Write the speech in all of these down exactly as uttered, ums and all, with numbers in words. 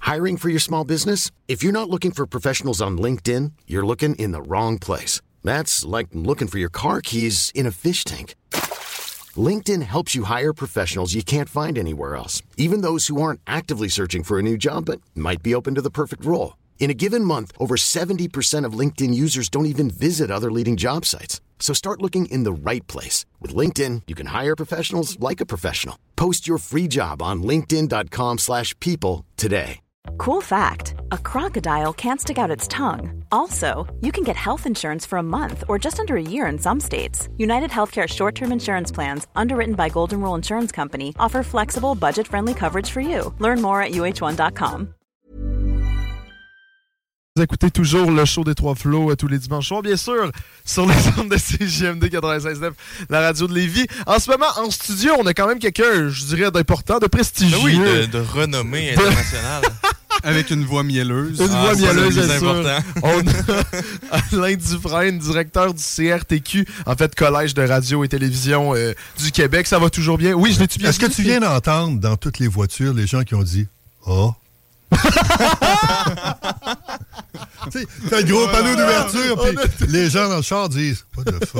Hiring for your small business? If you're not looking for professionals on LinkedIn, you're looking in the wrong place. That's like looking for your car keys in a fish tank. LinkedIn helps you hire professionals you can't find anywhere else, even those who aren't actively searching for a new job but might be open to the perfect role. In a given month, over seventy percent of LinkedIn users don't even visit other leading job sites. So start looking in the right place. With LinkedIn, you can hire professionals like a professional. Post your free job on linkedin.com slash people today. Cool fact, a crocodile can't stick out its tongue. Also, you can get health insurance for a month or just under a year in some states. United Healthcare short-term insurance plans, underwritten by Golden Rule Insurance Company, offer flexible, budget-friendly coverage for you. Learn more at U H one dot com. Vous écoutez toujours le show des Trois Flots tous les dimanches soirs, bien sûr, sur les ondes de C J M D quatre-vingt-seize neuf, la radio de Lévis. En ce moment, en studio, on a quand même quelqu'un, je dirais, d'important, de prestigieux. Oui, de, de renommée internationale. Avec une voix mielleuse. Une ah, voix mielleuse, c'est sûr. important. On a Alain Dufresne, directeur du C R T Q, en fait, Collège de radio et télévision euh, du Québec. Ça va toujours bien? Oui, je l'ai-tu bien Est-ce dit? que tu viens d'entendre dans toutes les voitures les gens qui ont dit « Oh ». Tu sais, t'as un gros panneau d'ouverture, puis a... les gens dans le char disent « What the fuck? »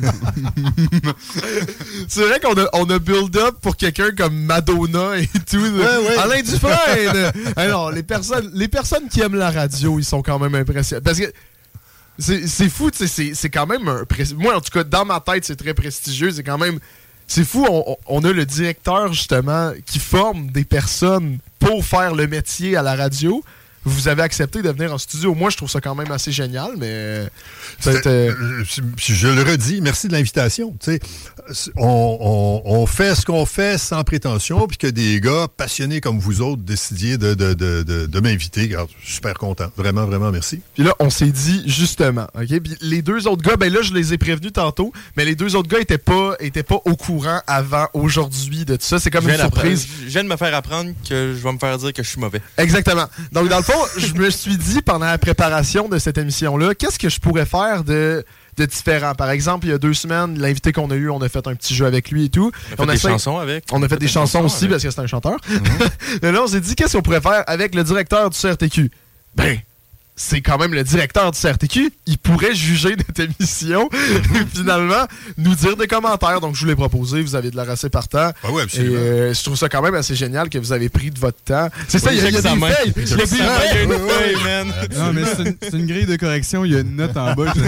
C'est vrai qu'on a, on a build-up pour quelqu'un comme Madonna et tout. Ouais, ouais. Alain Dufresne! Alors, les personnes, les personnes qui aiment la radio, ils sont quand même impressionnés. Parce que c'est, c'est fou, tu sais, c'est, c'est quand même un... Pré... Moi, en tout cas, dans ma tête, c'est très prestigieux. C'est quand même... C'est fou, on, on a le directeur, justement, qui forme des personnes pour faire le métier à la radio. Vous avez accepté de venir en studio. Moi, je trouve ça quand même assez génial, mais... C'est, euh... Je le redis, merci de l'invitation. Tu sais, on, on, on fait ce qu'on fait sans prétention, puis que des gars passionnés comme vous autres décidiez de, de, de, de, de m'inviter. Regarde, je suis super content. Vraiment, vraiment, merci. Puis là, on s'est dit, justement, OK? Puis les deux autres gars, ben là, je les ai prévenus tantôt, mais les deux autres gars étaient pas, étaient pas au courant avant aujourd'hui de tout ça. C'est comme une surprise. Je viens de me faire apprendre que je vais me faire dire que je suis mauvais. Exactement. Donc, dans le fond, je me suis dit, pendant la préparation de cette émission-là, qu'est-ce que je pourrais faire de, de différent? Par exemple, il y a deux semaines, l'invité qu'on a eu, on a fait un petit jeu avec lui et tout. On a fait on a des fait, chansons avec. On a fait des chansons aussi, avec. Parce que c'est un chanteur. Mm-hmm. Et là, on s'est dit, qu'est-ce qu'on pourrait faire avec le directeur du C R T Q? Ben... c'est quand même le directeur du C R T Q. Il pourrait juger notre émission et finalement nous dire des commentaires. Donc, je vous l'ai proposé. Vous avez de l'air assez partant. Ah oui, absolument. Et euh, je trouve ça quand même assez génial que vous avez pris de votre temps. C'est ça, oui, il y a, y a des feuilles. Il y a des feuilles, une feuille, man. Non, mais c'est une, c'est une grille de correction. Il y a une note en bas.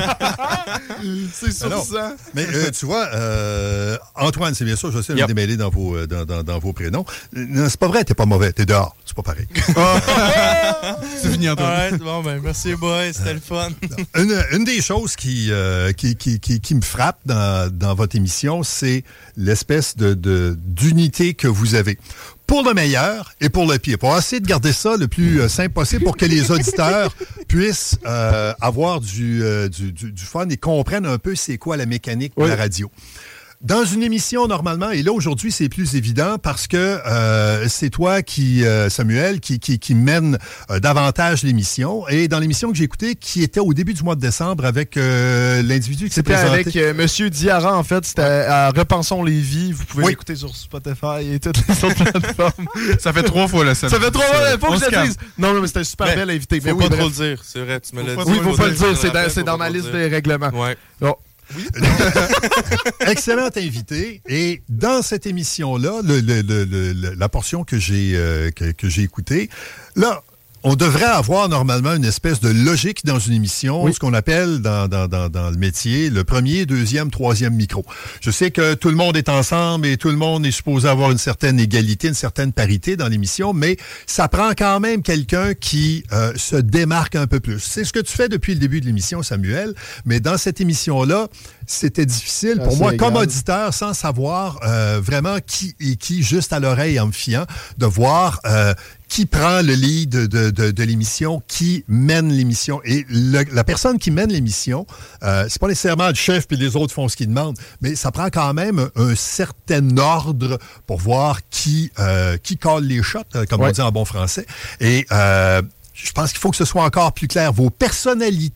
C'est sur ça. Mais euh, tu vois, euh, Antoine, c'est bien sûr, je sais, yep. me démêler dans vos, euh, dans, dans, dans vos prénoms. Non, c'est pas vrai, t'es pas mauvais. T'es dehors. C'est pas pareil. C'est fini, Antoine. Ouais, bon, ben, merci, boy. C'était euh, le fun. une, une des choses qui, euh, qui, qui, qui, qui me frappe dans, dans votre émission, c'est l'espèce de, de, d'unité que vous avez. Pour le meilleur et pour le pire. Pour essayer de garder ça le plus euh, simple possible pour que les auditeurs puissent euh, avoir du, euh, du, du, du fun et comprennent un peu c'est quoi la mécanique oui. de la radio. Dans une émission, normalement, et là, aujourd'hui, c'est plus évident parce que euh, c'est toi, qui, euh, Samuel, qui, qui, qui mène euh, davantage l'émission. Et dans l'émission que j'ai écoutée, qui était au début du mois de décembre avec euh, l'individu qui s'est présenté. C'était avec euh, M. Diarra, en fait. C'était à, à Repensons Lévis. Vous pouvez oui. l'écouter sur Spotify et toutes les autres plateformes. Ça fait trois fois, là. Ça, ça fait trois fois, il faut que je le dise. Non, non, mais c'était un super mais, bel invité. Faut mais pas oui, trop le dire, c'est vrai, tu me l'as dit. Oui, il faut pas le dire, c'est dans, c'est dans ma liste des règlements. Ouais. Bon. Oui. Excellent invité. Et dans cette émission-là, le, le, le, le, la portion que j'ai, euh, que, que j'ai écoutée, là, on devrait avoir normalement une espèce de logique dans une émission, oui. ce qu'on appelle dans, dans, dans, dans le métier le premier, deuxième, troisième micro. Je sais que tout le monde est ensemble et tout le monde est supposé avoir une certaine égalité, une certaine parité dans l'émission, mais ça prend quand même quelqu'un qui euh, se démarque un peu plus. C'est ce que tu fais depuis le début de l'émission, Samuel, mais dans cette émission-là, c'était difficile pour ah, moi, égal. Comme auditeur, sans savoir euh, vraiment qui est qui, juste à l'oreille en me fiant, de voir... Euh, qui prend le lead de, de, de, de l'émission, qui mène l'émission. Et le, la personne qui mène l'émission, euh, c'est pas nécessairement le chef puis les autres font ce qu'ils demandent, mais ça prend quand même un certain ordre pour voir qui, euh, qui colle les shots, comme ouais. on dit en bon français. Et euh, je pense qu'il faut que ce soit encore plus clair. Vos personnalités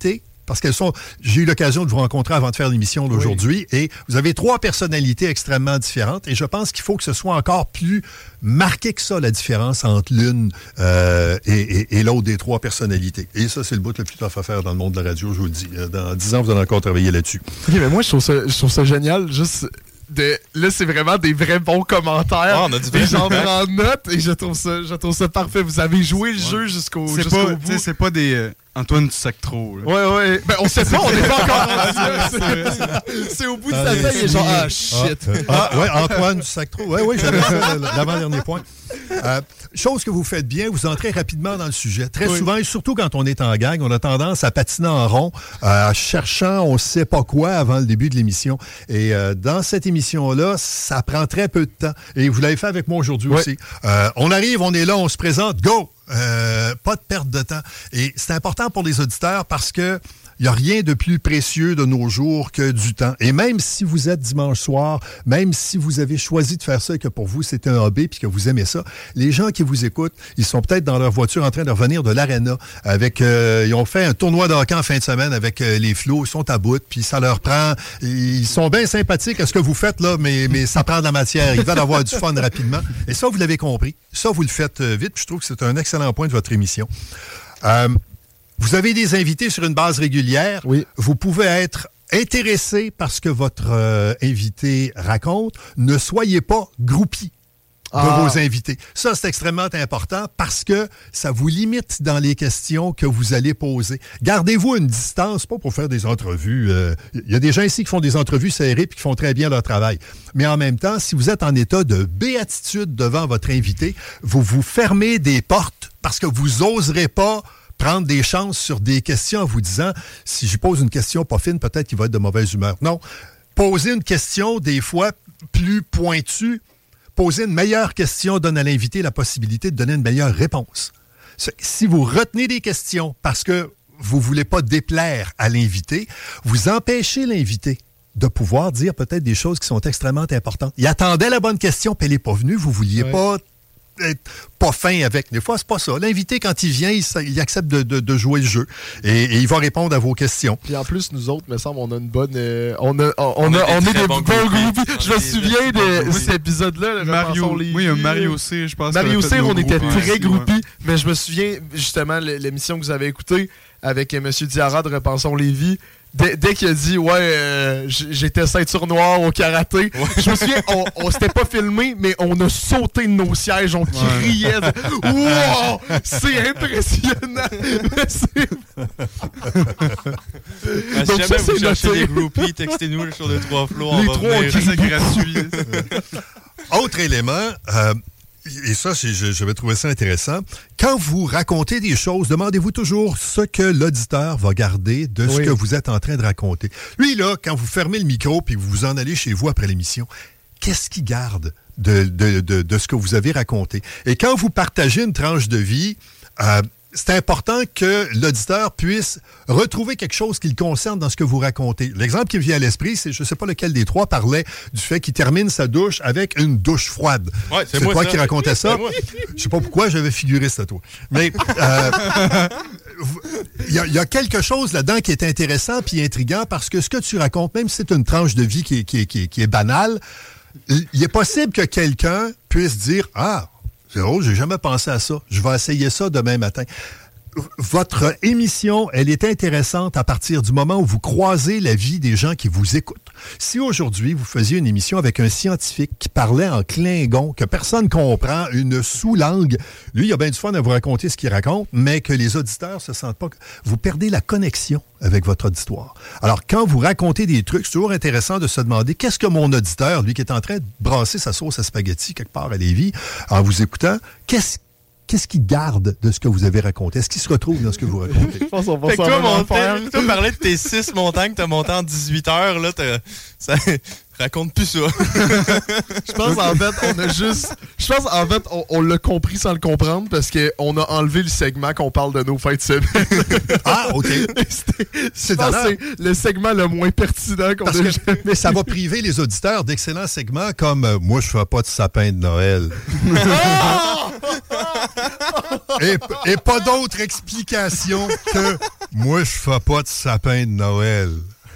parce qu'elles sont... J'ai eu l'occasion de vous rencontrer avant de faire l'émission d'aujourd'hui, oui. Et vous avez trois personnalités extrêmement différentes, et je pense qu'il faut que ce soit encore plus marqué que ça, la différence entre l'une euh, et, et, et l'autre des trois personnalités. Et ça, c'est le bout le plus tough à faire dans le monde de la radio, je vous le dis. Dans dix ans, vous allez encore travailler là-dessus. OK, mais moi, je trouve ça, je trouve ça génial, juste... De, là, c'est vraiment des vrais bons commentaires. Oh, on a du et j'en prends note et je trouve ça, je trouve ça parfait. Vous avez joué le ouais. jeu jusqu'au, c'est jusqu'au pas, bout. C'est pas des euh, Antoine Dusac-Trop. Ouais, ouais. Ben, on sait pas, on n'est pas encore rendu là. C'est, c'est au bout de sa tête, il est genre, ah, shit. Ah, ah ouais, Antoine Dusac-Trop. Ouais, ouais, j'avais ça, l'avant-dernier point. Euh, chose que vous faites bien, vous entrez rapidement dans le sujet. Très oui. souvent, et surtout quand on est en gang, on a tendance à patiner en rond, euh, cherchant on ne sait pas quoi avant le début de l'émission. Et euh, dans cette émission-là, ça prend très peu de temps. Et vous l'avez fait avec moi aujourd'hui oui. aussi. Euh, on arrive, on est là, on se présente, go! Euh, pas de perte de temps. Et c'est important pour les auditeurs parce que il n'y a rien de plus précieux de nos jours que du temps. Et même si vous êtes dimanche soir, même si vous avez choisi de faire ça et que pour vous, c'est un hobby puis que vous aimez ça, les gens qui vous écoutent, ils sont peut-être dans leur voiture en train de revenir de l'aréna. Avec, euh, ils ont fait un tournoi de hockey en fin de semaine avec euh, les Flots. Ils sont à bout, puis ça leur prend... Ils sont bien sympathiques à ce que vous faites, là, mais, mais ça prend de la matière. Ils veulent avoir du fun rapidement. Et ça, vous l'avez compris. Ça, vous le faites euh, vite. Puis je trouve que c'est un excellent point de votre émission. Euh, Vous avez des invités sur une base régulière. Oui. Vous pouvez être intéressé par ce que votre euh, invité raconte. Ne soyez pas groupie de ah. vos invités. Ça, c'est extrêmement important parce que ça vous limite dans les questions que vous allez poser. Gardez-vous une distance, pas pour faire des entrevues. Il euh, y a des gens ici qui font des entrevues serrées et qui font très bien leur travail. Mais en même temps, si vous êtes en état de béatitude devant votre invité, vous vous fermez des portes parce que vous n'oserez pas prendre des chances sur des questions en vous disant, si je pose une question pas fine, peut-être qu'il va être de mauvaise humeur. Non. Poser une question, des fois, plus pointue, poser une meilleure question donne à l'invité la possibilité de donner une meilleure réponse. Si vous retenez des questions parce que vous ne voulez pas déplaire à l'invité, vous empêchez l'invité de pouvoir dire peut-être des choses qui sont extrêmement importantes. Il attendait la bonne question, puis elle n'est pas venue, vous ne vouliez ouais. pas... être pas fin avec. Des fois, c'est pas ça. L'invité, quand il vient, il, il accepte de, de, de jouer le jeu et, et il va répondre à vos questions. Puis en plus, nous autres, me semble, on a une bonne... Euh, on, a, on, on, a, on est des bons groupies. Je me souviens de cet épisode-là. Mario, oui, il y a Mario C, je pense. Mario C, on était très groupies. Ouais. Mais je me souviens, justement, l'émission que vous avez écoutée avec M. Diarra de Repensons Lévis, Dès, dès qu'il a dit, ouais, euh, j'étais ceinture noire au karaté, ouais. je me souviens, on, on s'était pas filmé, mais on a sauté de nos sièges, on criait. Ouais. Wow! C'est impressionnant! c'est... ah, si jamais vous cherchez des groupies, textez-nous le show de trois flots. Les trois, on c'est gratuit. Autre élément, euh, et ça, j'avais trouvé ça intéressant. Quand vous racontez des choses, demandez-vous toujours ce que l'auditeur va garder de ce oui. que vous êtes en train de raconter. Lui, là, quand vous fermez le micro puis vous vous en allez chez vous après l'émission, qu'est-ce qu'il garde de, de, de, de ce que vous avez raconté? Et quand vous partagez une tranche de vie, euh, c'est important que l'auditeur puisse retrouver quelque chose qui le concerne dans ce que vous racontez. L'exemple qui me vient à l'esprit, c'est, je ne sais pas lequel des trois parlait du fait qu'il termine sa douche avec une douche froide. Ouais, c'est, c'est moi, toi ça. qui racontais ça. Je ne sais pas pourquoi j'avais figuré ça, toi. Mais euh, il y, y a quelque chose là-dedans qui est intéressant puis intriguant parce que ce que tu racontes, même si c'est une tranche de vie qui est, qui est, qui est, qui est banale, il est possible que quelqu'un puisse dire « Ah, c'est drôle, j'ai jamais pensé à ça. Je vais essayer ça demain matin. » Votre émission, elle est intéressante à partir du moment où vous croisez la vie des gens qui vous écoutent. Si aujourd'hui, vous faisiez une émission avec un scientifique qui parlait en Klingon, que personne comprend, une sous-langue, lui, il a bien du fun à vous raconter ce qu'il raconte, mais que les auditeurs se sentent pas... Vous perdez la connexion avec votre auditoire. Alors, quand vous racontez des trucs, c'est toujours intéressant de se demander qu'est-ce que mon auditeur, lui qui est en train de brasser sa sauce à spaghetti quelque part à Lévis, en vous écoutant, qu'est-ce Qu'est-ce qu'il garde de ce que vous avez raconté? Est-ce qu'il se retrouve dans ce que vous racontez? Je pense qu'on va toi, monter, toi, parler de tes six montagnes que tu as montées en dix-huit heures, là, ça raconte plus ça. Je pense en fait, on a juste... Je pense en fait, on, on l'a compris sans le comprendre parce qu'on a enlevé le segment qu'on parle de nos fêtes de semaine. Ah, OK. C'est, je pense que c'est le segment le moins pertinent qu'on parce a que, jamais. Mais ça va priver les auditeurs d'excellents segments comme euh, « Moi, je fais pas de sapin de Noël. » et, et pas d'autre explication que Moi, je fais pas de sapin de Noël.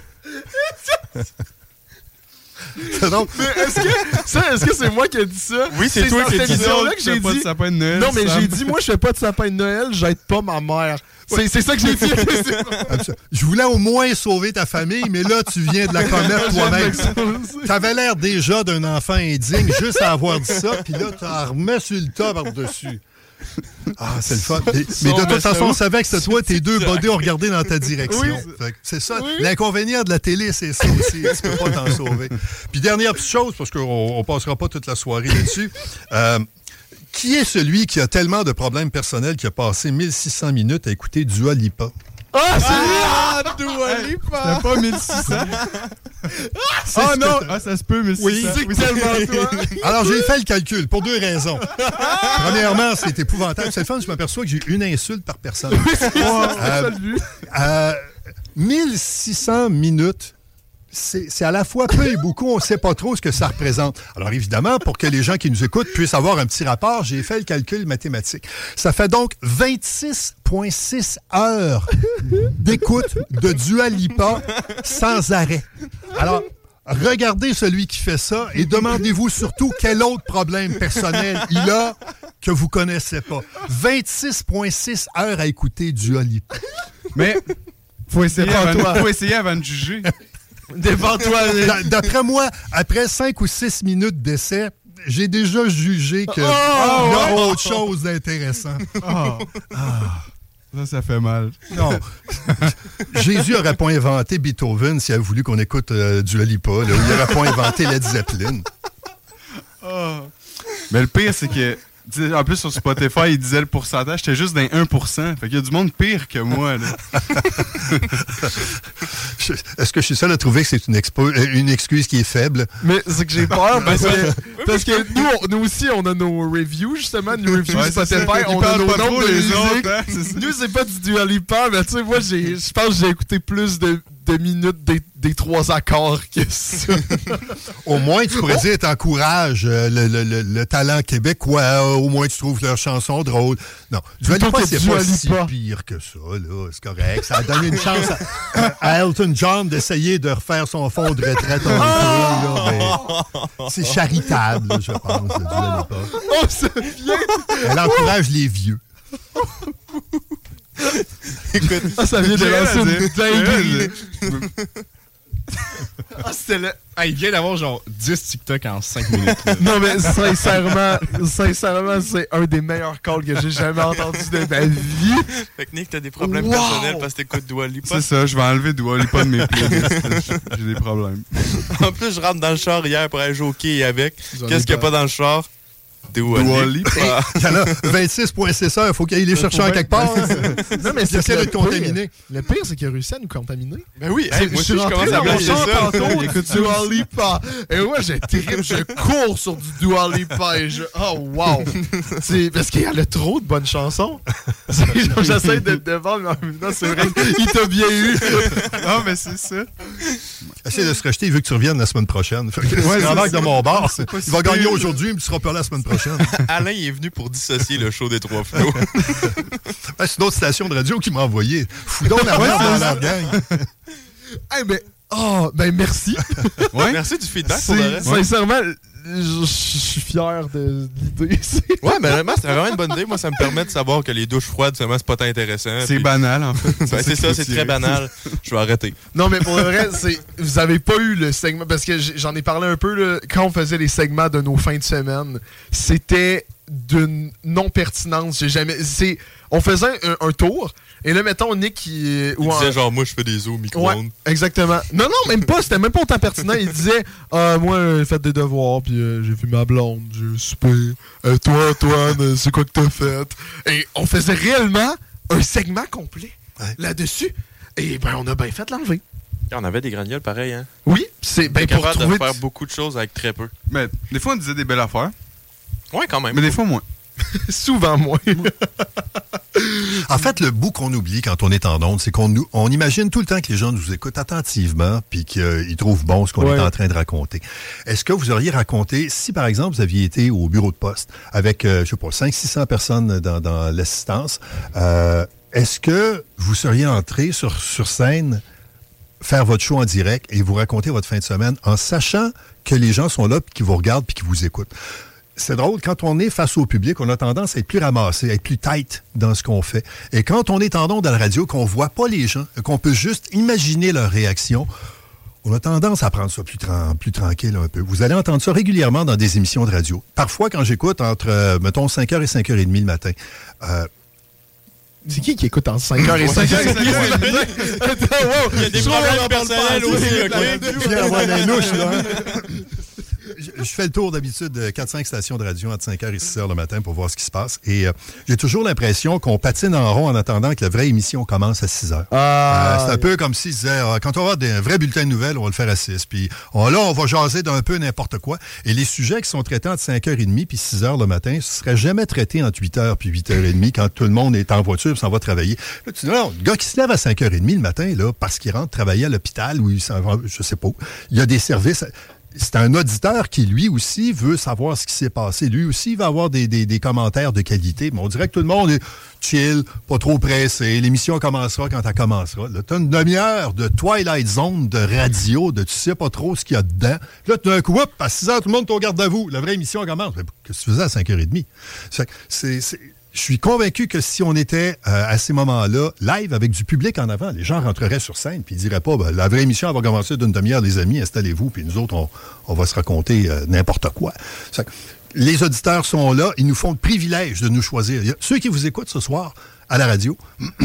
Donc, mais est-ce que, ça, est-ce que c'est moi qui ai dit ça? Oui, c'est, c'est toi qui as dit ça. Là que j'ai pas dit... de sapin de Noël. Non, mais Sam. j'ai dit, moi, je fais pas de sapin de Noël, j'aide pas ma mère. C'est, c'est ça que j'ai dit. Je voulais au moins sauver ta famille, mais là, tu viens de la commettre toi-même. T'avais l'air déjà d'un enfant indigne juste à avoir dit ça, puis là, t'en remets sur le tas par-dessus. Ah, c'est le fun. Mais, mais de toute façon, on savait que c'était toi, tes deux bodés ont regardé dans ta direction. Oui. Fait que c'est ça. Oui. L'inconvénient de la télé, c'est ça aussi. Tu peux pas t'en sauver. Puis dernière petite chose, parce qu'on ne passera pas toute la soirée là-dessus. Euh, qui est celui qui a tellement de problèmes personnels qui a passé mille six cents minutes à écouter Dua Lipa? Ah, c'est ah, Dua Lipa! C'était pas mille six cents? Ah non! Ah, ça se peut, mille six cents. Oui, c'est oui, tellement toi. Alors, j'ai fait le calcul pour deux raisons. Premièrement, c'est épouvantable. C'est le fun, je m'aperçois que j'ai une insulte par personne. Oui, c'est ça, euh, euh, mille six cents minutes. C'est, c'est à la fois peu et beaucoup, on ne sait pas trop ce que ça représente. Alors évidemment, pour que les gens qui nous écoutent puissent avoir un petit rapport, j'ai fait le calcul mathématique. Ça fait donc vingt-six virgule six heures d'écoute de Dua Lipa sans arrêt. Alors, regardez celui qui fait ça et demandez-vous surtout quel autre problème personnel il a que vous ne connaissez pas. vingt-six virgule six heures à écouter Dua Lipa. Mais faut essayer, avant, faut essayer avant de juger. Devant-toi. D'après moi, après cinq ou six minutes d'essai, j'ai déjà jugé qu'il oh, y a oh, autre chose d'intéressant. Oh. Ah. Ça, ça fait mal. Non. Jésus n'aurait pas inventé Beethoven s'il avait voulu qu'on écoute euh, Dua Lipa. Là, il n'aurait pas inventé Led Zeppelin. Oh. Mais le pire, c'est que en plus, sur Spotify, il disait le pourcentage, j'étais juste dans un pour cent. Fait qu'il y a du monde pire que moi, là. Est-ce que je suis seul à trouver que c'est une, expo- une excuse qui est faible? Mais c'est que j'ai peur parce que, parce que nous, on, nous aussi, on a nos reviews, justement, nos reviews ouais, Spotify. On a nos nombres de musique. Autres, hein, c'est nous, c'est pas du Dua Lipa, mais tu sais, moi, je pense que j'ai écouté plus de, de minutes des, des trois accords que ça. Au moins, tu pourrais oh. dire, t'encourages euh, le, le, le, le talent québécois. Au moins, tu trouves leurs chansons drôles. Non, Dua Lipa, c'est pas si pire que ça, là. C'est correct. Ça a donné une chance à, à Elton John d'essayer de refaire son fonds de retraite en oh. peu, là, mais c'est charitable, là, je pense, de Dua Lipa. Oh, c'est bien! Elle encourage les vieux. Écoute, ah, ça vient de lancer une dinguerie. Ah, c'était le... ah, il vient d'avoir genre dix TikTok en cinq minutes. Là. Non, mais sincèrement, sincèrement, c'est un des meilleurs calls que j'ai jamais entendu de ma vie. Fait que Nick, t'as des problèmes wow. personnels parce que t'écoutes Dua Lipa. C'est ça, je vais enlever Dua Lipa de mes playlists. J'ai des problèmes. En plus, je rentre dans le char hier pour aller jouer au quai avec. Qu'est-ce qu'il n'y a pas dans le char? Dua Lipa. Il y en a vingt-six virgule six heures, il faut qu'il aille les chercher en quelque part. Non, mais c'est essaie de te contaminer. Le pire, c'est qu'il a réussi à nous contaminer. Ben oui, hey, moi aussi, je commence à regarder ça. Écoute Dua Lipa. Et moi, j'ai terrible, je cours sur du Dua Lipa et je... Oh, wow! C'est parce qu'il y a trop de bonnes chansons. Genre, j'essaie de te vendre, mais en même temps, c'est vrai qu'il t'a bien eu. Non, mais c'est ça. Essaye de se rejeter, il veut que tu reviennes la semaine prochaine. Fait que ouais, c'est de mon bar. Il va gagner aujourd'hui, mais tu seras pas là la semaine prochaine. Alain, il est venu pour dissocier le show des Trois Flots. Ben, c'est une autre station de radio qui m'a envoyé. Fous donc la merde dans la gang. Hey, mais, oh, ben merci. Ouais. Merci du feedback pour le reste. Sincèrement, je suis fier de l'idée. Ouais, mais vraiment, c'est vraiment une bonne idée. Moi, ça me permet de savoir que les douches froides, seulement, c'est pas tant intéressant. C'est puis... banal, en fait. Ben, c'est ça, c'est très banal. Je vais arrêter. Non, mais pour le vrai, c'est... vous avez pas eu le segment, parce que j'en ai parlé un peu, là, quand on faisait les segments de nos fins de semaine, c'était d'une non-pertinence. J'ai jamais... C'est... On faisait un, un tour, et là, mettons, Nick... qui il disait en... genre, moi, je fais des os au micro-ondes. Ouais, exactement. Non, non, même pas. C'était même pas autant pertinent. Il disait, ah, moi, j'ai fait des devoirs, puis euh, j'ai vu ma blonde, j'ai soupé. Euh, toi, Antoine, c'est quoi que t'as fait? Et on faisait réellement un segment complet ouais. là-dessus. Et ben, on a bien fait l'enlever. Et on avait des gragnoles pareil, hein? Oui, c'est ben pour capable trouver... de faire beaucoup de choses avec très peu. Mais des fois, on disait des belles affaires. Ouais, quand même. Mais des fois, moins. Souvent moins. En fait, le bout qu'on oublie quand on est en onde, c'est qu'on on imagine tout le temps que les gens nous écoutent attentivement puis qu'ils trouvent bon ce qu'on ouais. est en train de raconter. Est-ce que vous auriez raconté, si par exemple vous aviez été au bureau de poste avec, euh, je sais pas, cinq cents six cents personnes dans, dans l'assistance, euh, est-ce que vous seriez entré sur, sur scène, faire votre show en direct et vous raconter votre fin de semaine en sachant que les gens sont là, puis qui vous regardent, puis qui vous écoutent? C'est drôle, quand on est face au public, on a tendance à être plus ramassé, à être plus tight dans ce qu'on fait. Et quand on est en ondes à la radio, qu'on voit pas les gens, qu'on peut juste imaginer leur réaction, on a tendance à prendre ça plus, tra- plus tranquille un peu. Vous allez entendre ça régulièrement dans des émissions de radio. Parfois, quand j'écoute entre, euh, mettons, cinq heures et cinq heures trente le matin, euh, c'est qui qui écoute en cinq heures et cinq heures trente? Il y a des problèmes personnels aussi. Il vient d'avoir des louches, là. Hein? Je, je fais le tour d'habitude de quatre cinq stations de radio entre cinq heures et six heures le matin pour voir ce qui se passe. Et euh, j'ai toujours l'impression qu'on patine en rond en attendant que la vraie émission commence à six heures. Ah, euh, c'est un peu comme s'ils disaient, euh, quand on va avoir des, un vrai bulletin de nouvelles, on va le faire à six. Puis on, là, on va jaser d'un peu n'importe quoi. Et les sujets qui sont traités entre cinq heures trente puis six heures le matin, ce serait jamais traité entre huit heures puis huit heures trente quand tout le monde est en voiture et s'en va travailler. Là, tu dis, non, le gars qui se lève à cinq heures trente le matin, là, parce qu'il rentre travailler à l'hôpital ou il s'en va, je sais pas, il y a des services... C'est un auditeur qui, lui aussi, veut savoir ce qui s'est passé. Lui aussi, il va avoir des, des, des commentaires de qualité. Mais on dirait que tout le monde est chill, pas trop pressé. L'émission commencera quand elle commencera. Là, t'as une demi-heure de Twilight Zone, de radio, de tu sais pas trop ce qu'il y a dedans. Là, tout d'un coup, hop, à six heures, tout le monde est au garde à vous. La vraie émission commence. Qu'est-ce que tu faisais à cinq heures trente? C'est... c'est, c'est Je suis convaincu que si on était euh, à ces moments-là, live, avec du public en avant, les gens rentreraient sur scène puis ils diraient pas, ben, la vraie émission elle va commencer d'une demi-heure, les amis, installez-vous, puis nous autres, on, on va se raconter euh, n'importe quoi. Ça, les auditeurs sont là, ils nous font le privilège de nous choisir. Il y a, ceux qui vous écoutent ce soir à la radio,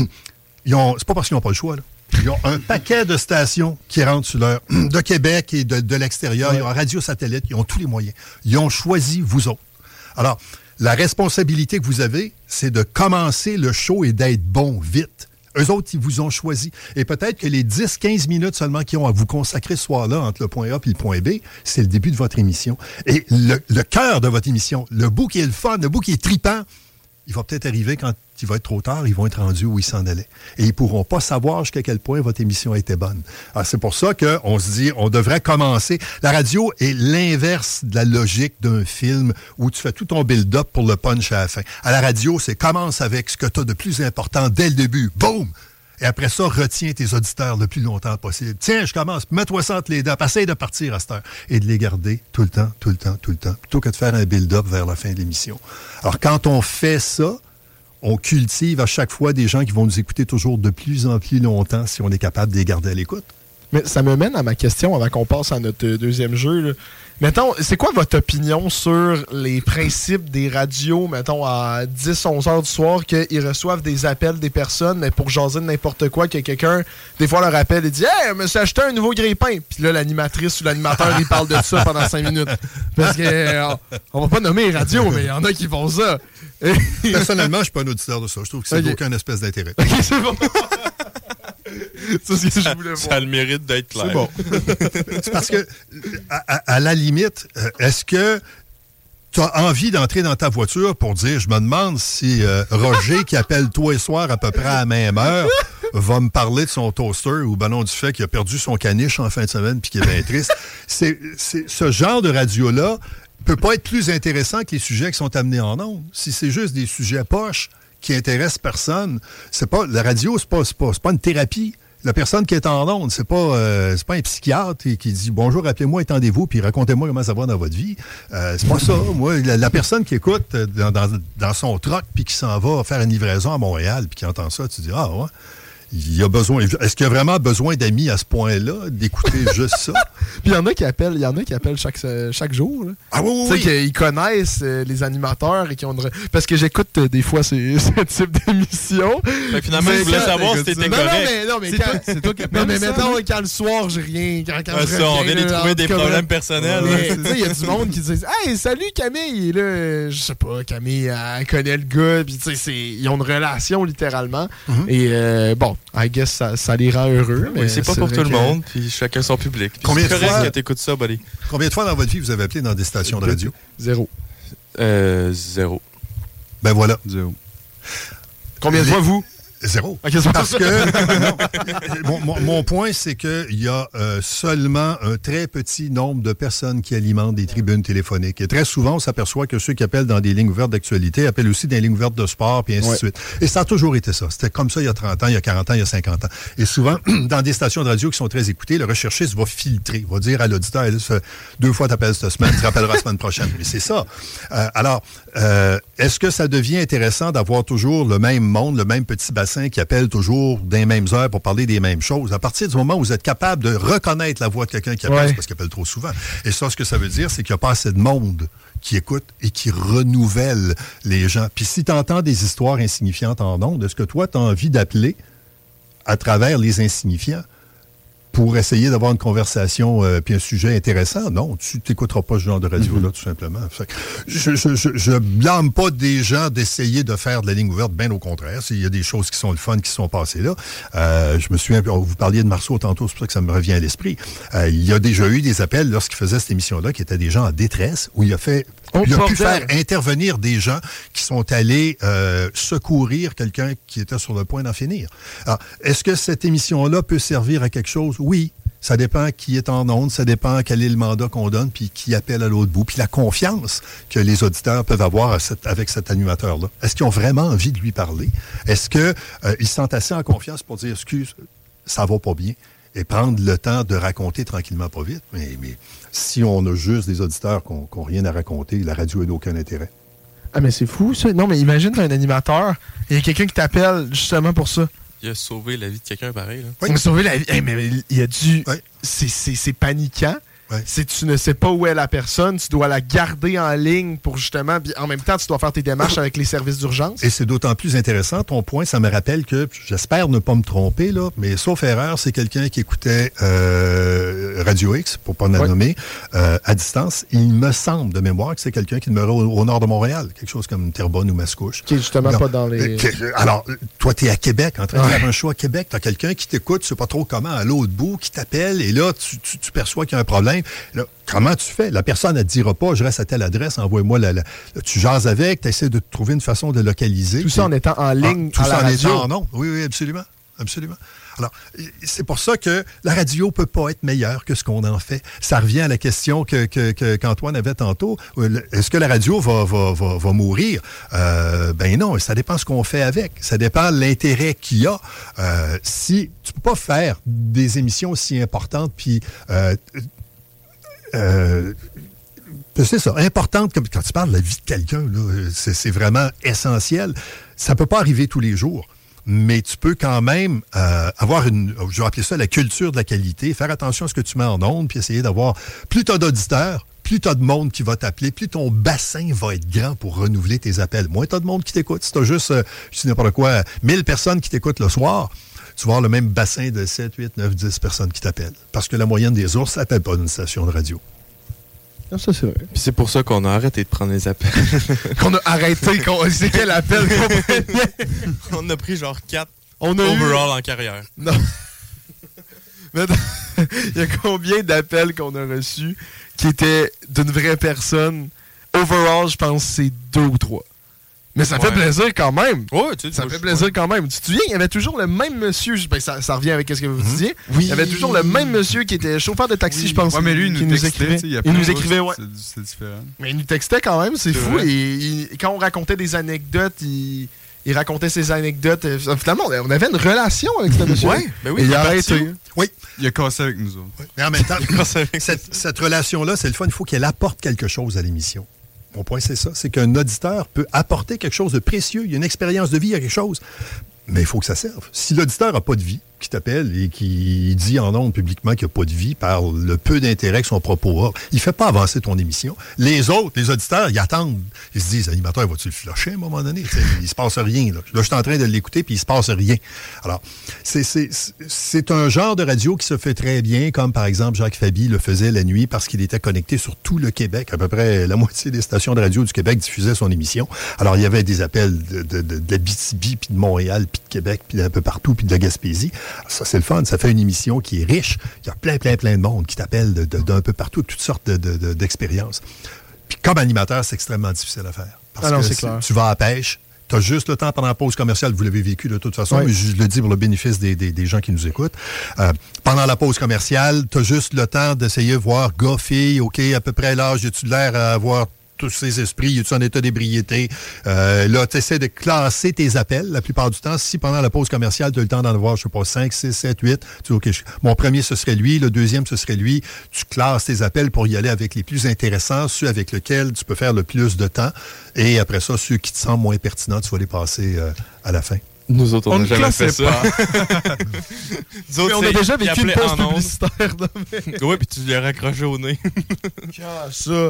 ils ont, c'est pas parce qu'ils n'ont pas le choix, là. Ils ont un paquet de stations qui rentrent sur l'heure, de Québec et de, de l'extérieur. Ouais. Ils ont un radio satellite, ils ont tous les moyens. Ils ont choisi vous autres. Alors, la responsabilité que vous avez, c'est de commencer le show et d'être bon vite. Eux autres, ils vous ont choisi. Et peut-être que les dix à quinze minutes seulement qu'ils ont à vous consacrer ce soir-là, entre le point A et le point B, c'est le début de votre émission. Et le, le cœur de votre émission, le bout qui est le fun, le bout qui est tripant, il va peut-être arriver quand il va être trop tard, ils vont être rendus où ils s'en allaient. Et ils ne pourront pas savoir jusqu'à quel point votre émission a été bonne. Alors, c'est pour ça qu'on se dit, on devrait commencer. La radio est l'inverse de la logique d'un film où tu fais tout ton build-up pour le punch à la fin. À la radio, c'est commence avec ce que tu as de plus important dès le début. Boum! Et après ça, retiens tes auditeurs le plus longtemps possible. Tiens, je commence, mets-toi ça entre les dents, essaye de partir à cette heure. Et de les garder tout le temps, tout le temps, tout le temps, plutôt que de faire un build-up vers la fin de l'émission. Alors, quand on fait ça, on cultive à chaque fois des gens qui vont nous écouter toujours de plus en plus longtemps si on est capable de les garder à l'écoute. Mais ça me mène à ma question avant qu'on passe à notre deuxième jeu, là. Mettons, c'est quoi votre opinion sur les principes des radios, mettons, à dix à onze heures du soir, qu'ils reçoivent des appels des personnes, mais pour jaser de n'importe quoi, que quelqu'un, des fois, leur appelle et dit « Hey, je me suis acheté un nouveau grille-pain! » Puis là, l'animatrice ou l'animateur, il parle de ça pendant cinq minutes. Parce que, euh, on va pas nommer les radios, mais il y en a qui font ça. Personnellement, je suis pas un auditeur de ça. Je trouve que c'est okay. Aucun espèce d'intérêt. OK, c'est bon. C'est ce que je voulais voir. Ça a le mérite d'être clair. C'est bon. C'est parce que, à, à, à la limite, est-ce que tu as envie d'entrer dans ta voiture pour dire, je me demande si euh, Roger, qui appelle tous les soirs à peu près à la même heure, va me parler de son toaster ou ben non, du fait qu'il a perdu son caniche en fin de semaine puis qu'il est bien triste. C'est, c'est, ce genre de radio-là peut pas être plus intéressant que les sujets qui sont amenés en ondes. Si c'est juste des sujets poches qui intéressent personne, c'est pas la radio, c'est pas, c'est pas, c'est pas une thérapie. La personne qui est en onde, c'est pas, euh, c'est pas un psychiatre qui dit « Bonjour, appelez-moi, étendez-vous, puis racontez-moi comment ça va dans votre vie. Euh, » C'est pas ça. Moi, la, la personne qui écoute dans, dans, dans son truck puis qui s'en va faire une livraison à Montréal puis qui entend ça, tu dis « Ah ouais, il y a besoin. Est-ce qu'il y a vraiment besoin d'amis à ce point-là, d'écouter juste ça? » Puis il y en a qui appellent, il y en a qui appellent chaque, chaque jour. Là. Ah oui, oui, oui. Tu sais qu'ils connaissent euh, les animateurs et qui ont une... Parce que j'écoute euh, des fois ces, ce type d'émissions. Fait que finalement, je voulais savoir si t'étais correct. Non, mais, non, mais c'est, quand... toi, c'est toi qui Non, mais ça, mettons, oui. quand le soir, j'ai rien. Quand, quand ah, je ça, on vient de là, trouver des problèmes même. personnels. Tu sais, il y a du monde qui dit « Hey, salut Camille! » Et là, je sais pas, Camille, elle connaît le gars. Puis tu sais, ils ont une relation littéralement. Mm-hmm. Et euh, bon, I guess ça, ça les rend heureux. Oui, mais c'est pas c'est pour tout que... le monde. Puis chacun son public. Puis combien c'est de correct fois que t'écoutes ça, buddy? Combien de fois dans votre vie vous avez appelé dans des stations de radio? Zéro. Euh, zéro. Ben voilà. Zéro. Combien de fois vous? Zéro. Okay, c'est Parce que non, mon, mon, mon point, c'est qu'il y a euh, seulement un très petit nombre de personnes qui alimentent des tribunes téléphoniques. Et très souvent, on s'aperçoit que ceux qui appellent dans des lignes ouvertes d'actualité appellent aussi dans des lignes ouvertes de sport, puis ainsi ouais. de suite. Et ça a toujours été ça. C'était comme ça il y a trente ans, il y a quarante ans, il y a cinquante ans. Et souvent, dans des stations de radio qui sont très écoutées, le recherchiste va filtrer, va dire à l'auditeur, deux fois t'appelles cette semaine, tu te rappelleras la semaine prochaine. Mais c'est ça. Euh, alors, euh, est-ce que ça devient intéressant d'avoir toujours le même monde, le même petit bassin qui appelle toujours des mêmes heures pour parler des mêmes choses? À partir du moment où vous êtes capable de reconnaître la voix de quelqu'un qui appelle, ouais. c'est parce qu'il appelle trop souvent. Et ça, ce que ça veut dire, c'est qu'il n'y a pas assez de monde qui écoute et qui renouvelle les gens. Puis si tu entends des histoires insignifiantes en ondes, est-ce que toi, tu as envie d'appeler à travers les insignifiants pour essayer d'avoir une conversation euh, puis un sujet intéressant? Non, tu t'écouteras pas ce genre de radio-là, mm-hmm. tout simplement. Je, je, je, je blâme pas des gens d'essayer de faire de la ligne ouverte, bien au contraire. Il y a des choses qui sont le fun qui sont passées là. Euh, je me souviens, vous parliez de Marceau tantôt, c'est pour ça que ça me revient à l'esprit. Euh, il y a déjà eu des appels lorsqu'il faisait cette émission-là qui étaient des gens en détresse, où il a fait... Oh, il a pu faire intervenir des gens qui sont allés euh, secourir quelqu'un qui était sur le point d'en finir. Alors, est-ce que cette émission-là peut servir à quelque chose? Oui. Ça dépend qui est en onde, ça dépend quel est le mandat qu'on donne, puis qui appelle à l'autre bout, puis la confiance que les auditeurs peuvent avoir à cette, avec cet animateur-là. Est-ce qu'ils ont vraiment envie de lui parler? Est-ce qu'ils euh, se sentent assez en confiance pour dire « Excuse, ça va pas bien », et prendre le temps de raconter tranquillement, pas vite. Mais, mais si on a juste des auditeurs qui n'ont rien à raconter, la radio n'a aucun intérêt. Ah, mais c'est fou, ça. Non, mais imagine, t'as un animateur, et il y a quelqu'un qui t'appelle justement pour ça. Il a sauvé la vie de quelqu'un pareil. Là. Oui. Il a sauvé la vie. Hey, mais il a dû... Oui. C'est, c'est, c'est paniquant. Ouais. Si tu ne sais pas où est la personne, tu dois la garder en ligne pour justement... Puis en même temps, tu dois faire tes démarches avec les services d'urgence. Et c'est d'autant plus intéressant, ton point, ça me rappelle que, j'espère ne pas me tromper, là, mais sauf erreur, c'est quelqu'un qui écoutait euh, Radio X, pour pas la ouais. nommer, euh, à distance. Il me semble, de mémoire, que c'est quelqu'un qui demeurait au, au nord de Montréal, quelque chose comme Terrebonne ou Mascouche. Qui est justement non, pas dans les... Euh, alors, toi, tu es à Québec, en train ouais. de faire un show à Québec, tu as quelqu'un qui t'écoute, tu sais pas trop comment, à l'autre bout, qui t'appelle, et là, tu, tu, tu perçois qu'il y a un problème. Là, comment tu fais? La personne ne te dira pas, je reste à telle adresse, envoie-moi la... la tu jases avec, tu essaies de trouver une façon de localiser. Tout ça en étant en ligne, ah, tout à ça la en radio. étant en ondes. Oui, oui, absolument. Absolument. Alors, c'est pour ça que la radio peut pas être meilleure que ce qu'on en fait. Ça revient à la question que, que, que, qu'Antoine avait tantôt. Est-ce que la radio va, va, va, va mourir? Euh, ben non, ça dépend ce qu'on fait avec. Ça dépend de l'intérêt qu'il y a. Euh, si tu peux pas faire des émissions aussi importantes, puis... Euh, euh, c'est ça, importante, comme quand tu parles de la vie de quelqu'un, là, c'est, c'est vraiment essentiel. Ça peut pas arriver tous les jours. Mais tu peux quand même euh, avoir une, je vais appeler ça la culture de la qualité, faire attention à ce que tu mets en ondes, puis essayer d'avoir plus t'as d'auditeurs, plus t'as de monde qui va t'appeler, plus ton bassin va être grand pour renouveler tes appels. Moins t'as de monde qui t'écoute. Si t'as juste, euh, je sais n'importe quoi, mille personnes qui t'écoutent le soir, tu vas avoir le même bassin de sept, huit, neuf, dix personnes qui t'appellent. Parce que la moyenne des ours n'appelle pas une station de radio. Non, ça, c'est vrai. Puis c'est pour ça qu'on a arrêté de prendre les appels. qu'on a arrêté, qu'on... c'est quel appel qu'on prenait? On a pris genre quatre on a overall eu... en carrière. Non. Mais il y a combien d'appels qu'on a reçus qui étaient d'une vraie personne? Overall, je pense que c'est deux ou trois. Mais ça ouais. fait plaisir quand même. Ouais, tu sais, ça fait plaisir quand même. Tu te souviens, il y avait toujours le même monsieur. Ben, ça, ça revient avec ce que vous mmh. disiez. Oui. Il y avait toujours le même monsieur qui était chauffeur de taxi, oui. je pense. Ouais, mais lui, il nous, nous écrivait. Il, il nous écrivait, ouais. C'est, c'est différent. Mais il nous textait quand même, c'est, c'est fou. Et, il, quand on racontait des anecdotes, il, il racontait ses anecdotes. Finalement, on avait une relation avec ce monsieur. Oui, ben oui. Et il a arrêté. Oui. Il a cassé avec nous autres. Oui. Mais en même temps, cette, cette relation-là, c'est le fun. Il faut qu'elle apporte quelque chose à l'émission. Mon point, c'est ça. C'est qu'un auditeur peut apporter quelque chose de précieux. Il y a une expérience de vie, il y a quelque chose. Mais il faut que ça serve. Si l'auditeur n'a pas de vie, qui t'appelle et qui dit en ondes publiquement qu'il n'y a pas de vie par le peu d'intérêt que son propos a, il ne fait pas avancer ton émission. Les autres, les auditeurs, ils attendent. Ils se disent, l'animateur, va-tu le flusher à un moment donné? T'sais, il ne se passe rien. Là. là, je suis en train de l'écouter puis il ne se passe rien. Alors, c'est, c'est, c'est un genre de radio qui se fait très bien, comme par exemple Jacques Fabi le faisait la nuit parce qu'il était connecté sur tout le Québec. À peu près la moitié des stations de radio du Québec diffusaient son émission. Alors, il y avait des appels de, de, de, de l'Abitibi, puis de Montréal, puis de Québec, puis d'un peu partout, puis de la Gaspésie. Ça, c'est le fun. Ça fait une émission qui est riche. Il y a plein, plein, plein de monde qui t'appelle de, de, d'un peu partout, toutes sortes de, de, de, d'expériences. Puis comme animateur, c'est extrêmement difficile à faire. Parce ah non, que c'est clair. Tu vas à la pêche, tu as juste le temps pendant la pause commerciale. Vous l'avez vécu de toute façon, Ouais. mais je le dis pour le bénéfice des, des, des gens qui nous écoutent. Euh, pendant la pause commerciale, tu as juste le temps d'essayer de voir gars, fille, OK, à peu près l'âge, as-tu l'air à avoir tous ces esprits, es-tu en état d'ébriété? Euh, là, tu essaies de classer tes appels la plupart du temps. Si pendant la pause commerciale, tu as le temps d'en avoir, je sais pas, cinq, six, sept, huit, tu dis, OK, je- mon premier, ce serait lui, le deuxième, ce serait lui. Tu classes tes appels pour y aller avec les plus intéressants, ceux avec lesquels tu peux faire le plus de temps. Et après ça, ceux qui te semblent moins pertinents, tu vas les passer euh, à la fin. Nous autres, on On n'a ne jamais fait classait ça. pas. Nous autres, Mais on c'est- a déjà ils vécu une appelaient pause en ondes. publicitaire. là, mais- Ouais, puis tu l'as raccroché au nez. Ah, ça.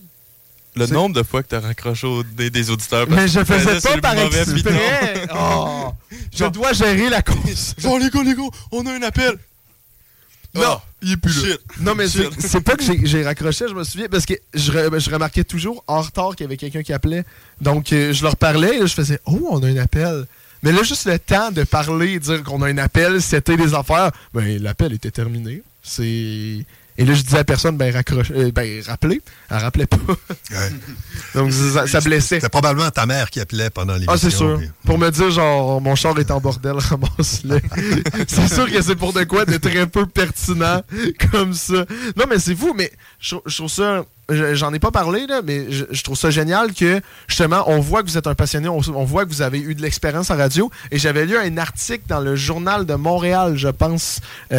Le C'est- nombre de fois que t'as raccroché au nez des auditeurs. parce Mais je que tu faisais faisais sur pas le par mauvais piton. exprès. Oh, je dois gérer la cause. Genre, les gars, les gars, on a un appel. Non, Ah, il est plus là. shit. Non, mais c'est Shit. c'est pas que j'ai j'ai raccroché, je me souviens, parce que je, re- je remarquais toujours en retard qu'il y avait quelqu'un qui appelait. Donc, euh, je leur parlais, et là, je faisais « Oh, on a un appel ». Mais là, juste le temps de parler, dire qu'on a un appel, c'était des affaires, ben l'appel était terminé. C'est... Et là, je disais à personne, ben, raccroche, euh, ben rappelez. Elle rappelait pas. Ouais. Donc, ça, ça blessait. C'était probablement ta mère qui appelait pendant l'émission. Ah, c'est sûr. puis- Pour me dire, genre, mon char est en bordel, ramasse-le. C'est sûr que c'est pour de quoi de très peu pertinent comme ça. Non, mais c'est fou, mais je, je trouve ça... je- J'en ai pas parlé, là, mais je, je trouve ça génial que, justement, on voit que vous êtes un passionné, on, on voit que vous avez eu de l'expérience en radio. Et j'avais lu un article dans le Journal de Montréal, je pense,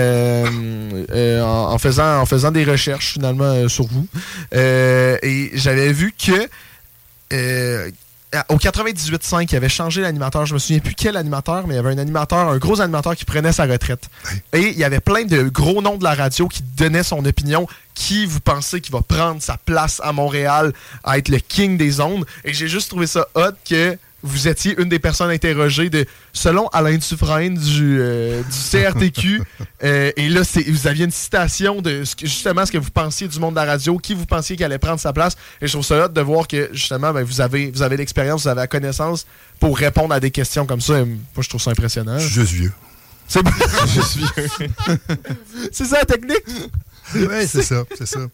euh, euh, en, en faisant, en faisant des recherches, finalement, euh, sur vous. Euh, et j'avais vu que... euh, au quatre-vingt-dix-huit virgule cinq, il avait changé l'animateur. Je me souviens plus quel animateur, mais il y avait un animateur, un gros animateur qui prenait sa retraite. Et il y avait plein de gros noms de la radio qui donnaient son opinion. Qui vous pensez qui va prendre sa place à Montréal à être le king des ondes? Et j'ai juste trouvé ça hot que vous étiez une des personnes interrogées de selon Alain Dufresne du, euh, du C R T Q. euh, et là, c'est, vous aviez une citation de ce que, justement ce que vous pensiez du monde de la radio, qui vous pensiez qui allait prendre sa place. Et je trouve ça hot de voir que justement, ben, vous avez, vous avez l'expérience, vous avez la connaissance pour répondre à des questions comme ça. Et moi, je trouve ça impressionnant. Je suis juste vieux. C'est je suis vieux. C'est ça la technique? Oui, c'est ça, c'est ça.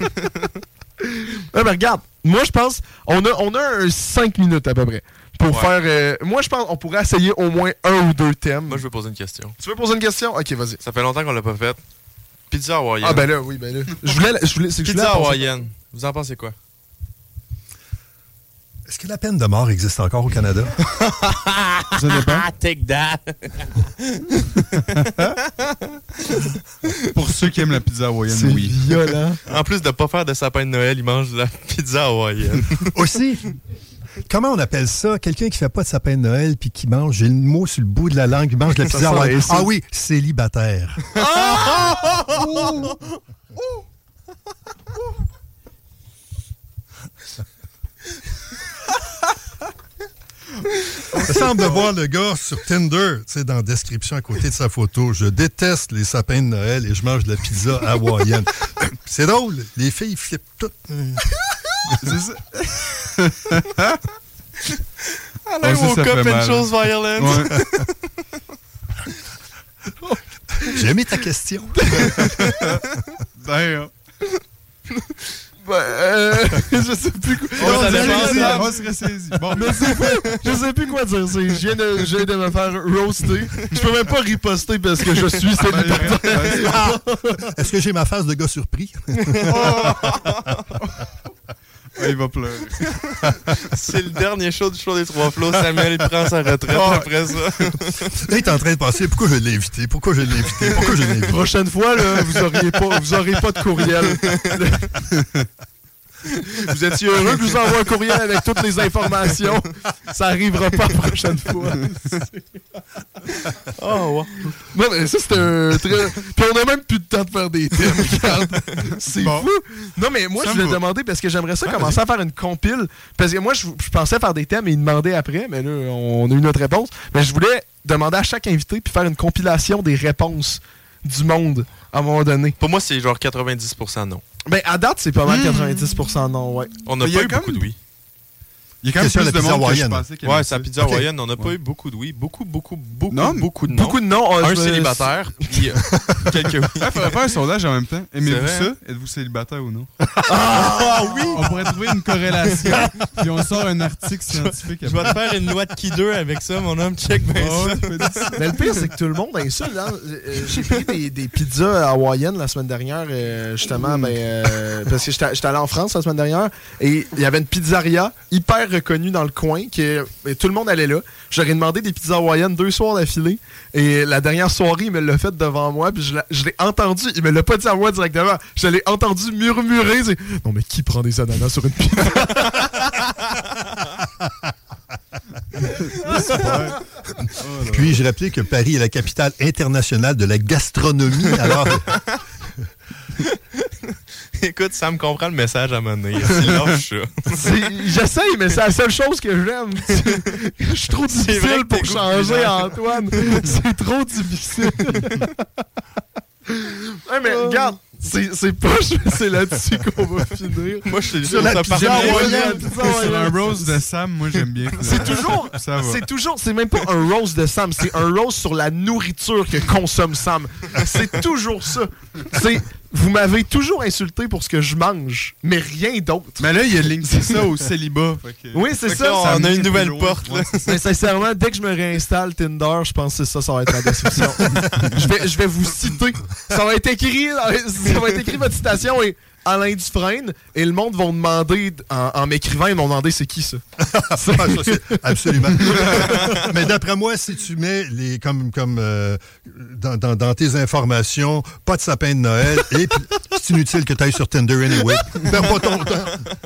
Ouais, mais regarde, moi je pense, on a, on a un cinq minutes à peu près pour Ouais. faire. euh, moi je pense qu'on pourrait essayer au moins un ou deux thèmes. Moi, je veux poser une question. Tu veux poser une question? Ok, vas-y. Ça fait longtemps qu'on l'a pas fait. Pizza hawaïenne. Ah ben là, oui, ben là. Je voulais, je voulais, c'est que je voulais Pizza penser- hawaïenne. Vous en pensez quoi? Est-ce que la peine de mort existe encore au Canada? Ça dépend. Take that! Pour ceux qui aiment la pizza hawaïenne, C'est oui. violent. En plus de pas faire de sapin de Noël, ils mangent de la pizza hawaïenne. Aussi, comment on appelle ça? Quelqu'un qui fait pas de sapin de Noël puis qui mange, j'ai le mot sur le bout de la langue, qui mange de la Ça pizza sent hawaïenne. les- Ah oui, célibataire. Ça semble de voir le gars sur Tinder, tu sais, dans la description à côté de sa photo. Je déteste les sapins de Noël et je mange de la pizza hawaïenne. C'est drôle, les filles flippent toutes. C'est ça. Alain Ouais, ça, ça woke fait up in mal. chose violent. Ouais. J'ai aimé ta question. Ben, Ben, euh, je sais plus quoi. Ouais, ça On dirait dépend, que c'est- ça. on se ressaisit. Bon, Mais c'est quoi? Je sais plus quoi dire. C'est- Je viens, de, je viens de me faire roaster. Je peux même pas riposter parce que je suis célibataire. Ah! Est-ce que j'ai ma face de gars surpris? il va pleurer. C'est le dernier show du show des trois flots. Samuel, il prend sa retraite après ça. Là, il est en train de penser pourquoi je l'ai invité, pourquoi je l'ai invité, pourquoi je l'ai invité. Prochaine fois, là, vous auriez pas, vous aurez pas de courriel. Vous étiez heureux que je vous envoie un courriel avec toutes les informations. Ça arrivera pas la prochaine fois. Oh, wow. Non, mais ça, c'est un très... Puis on a même plus de temps de faire des thèmes, regarde. C'est Bon. fou. Non, mais moi, Ça je me voulais va. demander, parce que j'aimerais ça commencer à faire une compile. Parce que moi, je, je pensais faire des thèmes et ils demandaient après, mais là, on a eu notre réponse. Mais je voulais demander à chaque invité puis faire une compilation des réponses du monde à un moment donné. Pour moi, c'est genre quatre-vingt-dix pour cent non. Ben, à date, c'est pas mal quatre-vingt-dix pour cent non, ouais. On n'a Mais il y pas a eu comme- beaucoup de oui. Il y a quand même Question plus de la de pizza monde que je hawaïenne. pensais qu'il Ouais, aimait c'est la ça. pizza Ok. hawaïenne. On n'a pas Ouais. eu beaucoup de oui. Beaucoup, beaucoup, beaucoup, Non, beaucoup de noms. Beaucoup de noms. euh, Un je- célibataire, puis euh, quelques oui. Il faudrait faire un sondage en même temps. Aimez-vous C'est vrai, ça? hein? Êtes-vous célibataire ou non? Ah oui! On pourrait trouver une corrélation, puis on sort un article scientifique. Je vais te faire une loi de qui deux avec ça, mon homme. Check bien Oh, ça. ouais, ça. Mais le pire, c'est que tout le monde insulte. Hein? Euh, J'ai pris des, des pizzas hawaïennes la semaine dernière, euh, justement, ben, euh, parce que j'étais j'étais allé en France la semaine dernière, et il y avait une pizzeria hyper reconnue dans le coin, que et tout le monde allait là. J'aurais demandé des pizzas hawaïennes deux soirs d'affilée, et la dernière soirée, il me l'a fait devant moi, puis je l'ai- je l'ai entendu, il me l'a pas dit à moi directement, je l'ai entendu murmurer, c'est « Non mais qui prend des ananas sur une pizza? » Puis-je rappeler que Paris est la capitale internationale de la gastronomie? Alors, Écoute, Sam comprend le message à un moment donné. Il lâche ça. C'est- J'essaye, mais c'est la seule chose que j'aime. Je suis trop vrai difficile que pour t'es goût changer, culinaire. Antoine. C'est trop difficile. Ouais, mais regarde, c'est c'est pas c'est là-dessus qu'on va finir. Moi, je te dis, Sur la ça pizza part bien. hawaïenne, pizza Sur un hawaïenne. rose de Sam, moi j'aime bien. C'est toujours, Ça va. c'est toujours, c'est même pas un roast de Sam, c'est un roast sur la nourriture que consomme Sam. C'est toujours ça. C'est, vous m'avez toujours insulté pour ce que je mange, mais rien d'autre. Mais là, il a linké ça au célibat. Fait que- Oui, c'est Fait que ça. là, on ça a mène une plus nouvelle loin. porte. Là. Ouais, c'est ça. Mais sincèrement, dès que je me réinstalle Tinder, je pense que c'est ça, ça va être la description. je, vais, je vais vous citer. Ça va être écrit, ça va être écrit votre citation et Alain Dufresne, et le monde va demander, en, en m'écrivant, ils vont demander c'est qui ça? ah, ça, c'est- absolument. Mais d'après moi, si tu mets les comme comme euh, dans, dans, dans tes informations, pas de sapin de Noël, et puis c'est inutile que tu ailles sur Tinder anyway. Perds pas ton temps.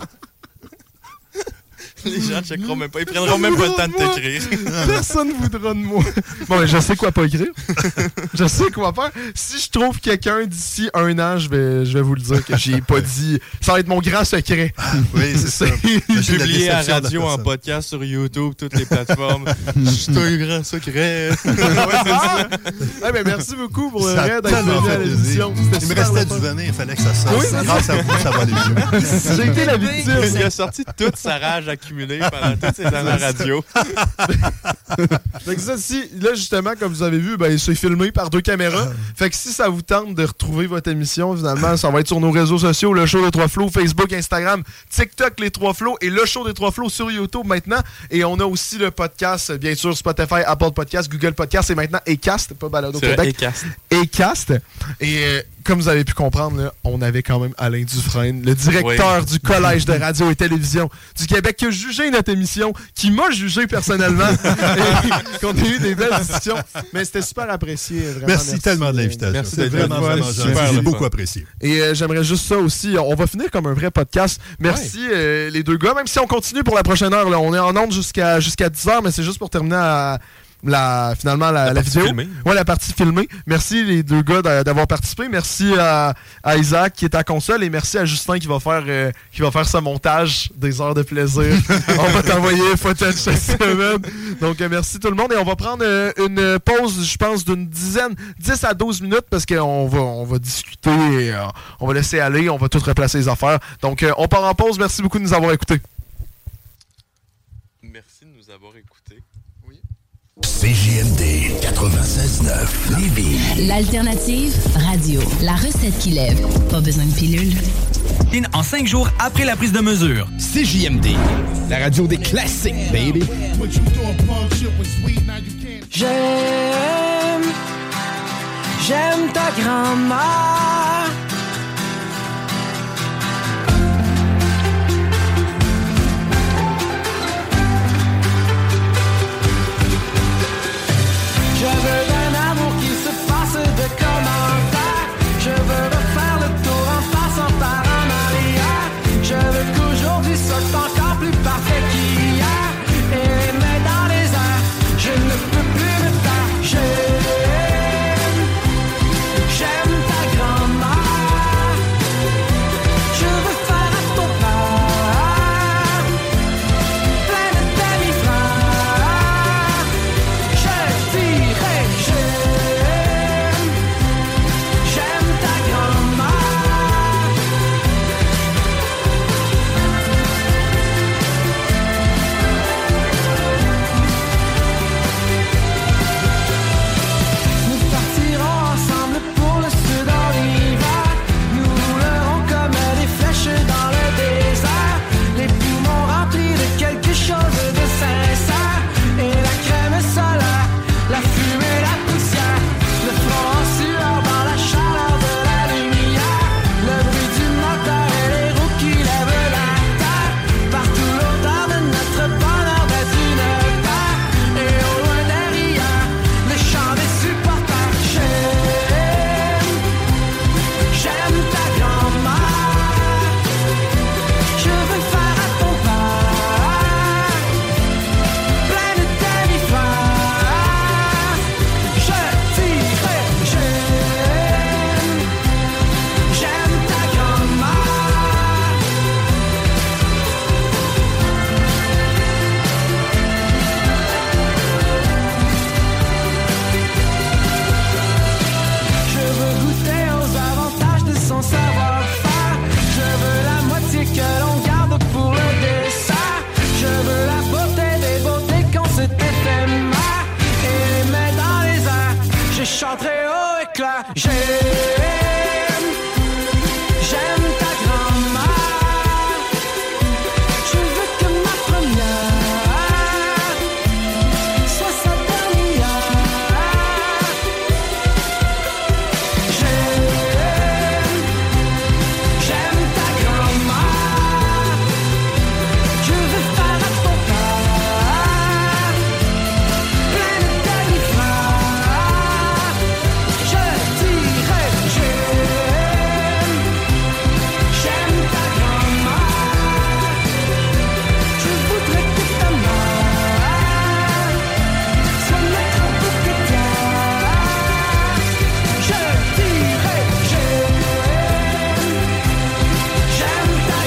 Les gens ne checkeront même pas. Ils prendront même pas le temps de t'écrire. Personne ne voudra de moi. Bon, mais je sais quoi pas écrire. Je sais quoi faire. Si je trouve quelqu'un d'ici un an, je vais, je vais vous le dire que j'ai pas dit. Ça va être mon grand secret. Oui, c'est ça. C'est- la Publié à déception de la radio, en personne. podcast, sur YouTube, toutes les plateformes. C'est un grand secret. Ouais, mais merci beaucoup pour le Ça a raid d'être tellement venu à fait plaisir. l'émission. C'était Il me super restait le du fun. venin, il fallait que ça sorte. Oui, c'est Grâce à vous, ça va aller mieux. J'ai été la victime. Il a sorti toute sa rage accumulée pendant toutes ces années à radio. Fait que ça, si, là, justement, comme vous avez vu, ben, c'est filmé par deux caméras. Fait que si ça vous tente de retrouver votre émission, finalement, ça va être sur nos réseaux sociaux, le show des Trois Flots, Facebook, Instagram, TikTok, les Trois Flots, et le show des Trois Flots sur YouTube maintenant. Et on a aussi le podcast, bien sûr, Spotify, Apple Podcast, Google Podcast, et maintenant Acast, pas Balado C'est Québec. Acast. Acast. Et euh, comme vous avez pu comprendre, là, on avait quand même Alain Dufresne, le directeur Oui. du Collège de radio et télévision du Québec, qui a jugé notre émission, qui m'a jugé personnellement, et qu'on a eu des belles discussions. Mais c'était super apprécié. Vraiment, Merci, tellement de l'invitation. Merci C'est d'être vraiment, venu. vraiment C'est gentil. super J'ai le beaucoup fun. apprécié. Et euh, j'aimerais juste ça aussi. On va finir comme un vrai podcast. Merci euh, les deux gars. Même si on continue pour la prochaine heure, là, on est en onde jusqu'à jusqu'à dix heures, mais c'est juste pour terminer à, la, finalement la, La la partie vidéo. filmée. Ouais, la partie filmée. Merci les deux gars d'a- d'avoir participé. Merci à, à Isaac qui est à console et merci à Justin qui va faire euh, qui va faire ce montage des heures de plaisir. On va t'envoyer un footage cette semaine. Donc euh, merci tout le monde et on va prendre euh, une pause, je pense, d'une dizaine, dix à douze minutes parce qu'on va on va discuter, et, euh, on va laisser aller, on va tout replacer les affaires. Donc euh, on part en pause. Merci beaucoup de nous avoir écoutés. Merci de nous avoir écoutés. C J M D quatre-vingt-seize neuf Lévis. L'alternative radio. La recette qui lève. Pas besoin de pilule. En cinq jours après la prise de mesure. C J M D, la radio des classiques, baby. J'aime, j'aime ta grand-mère. Je veux un amour qui se passe de commentaires. Je veux refaire le tour en passant par en arrière. Je veux qu'aujourd'hui soit encore plus parfait qu'hier. Et les mains dans les airs, je ne peux plus me taire. J'aime, j'aime ta grand-mère. J'aime, j'aime ta grand-mère. Je veux que ma première soit sa dernière. J'aime, j'aime ta grand-mère. Je veux faire à ton père plein de demi-frères. Je dirais j'aime, j'aime ta grand-mère. Je voudrais que ta mère soit notre propriétaire. Je dirais j'aime, j'aime ta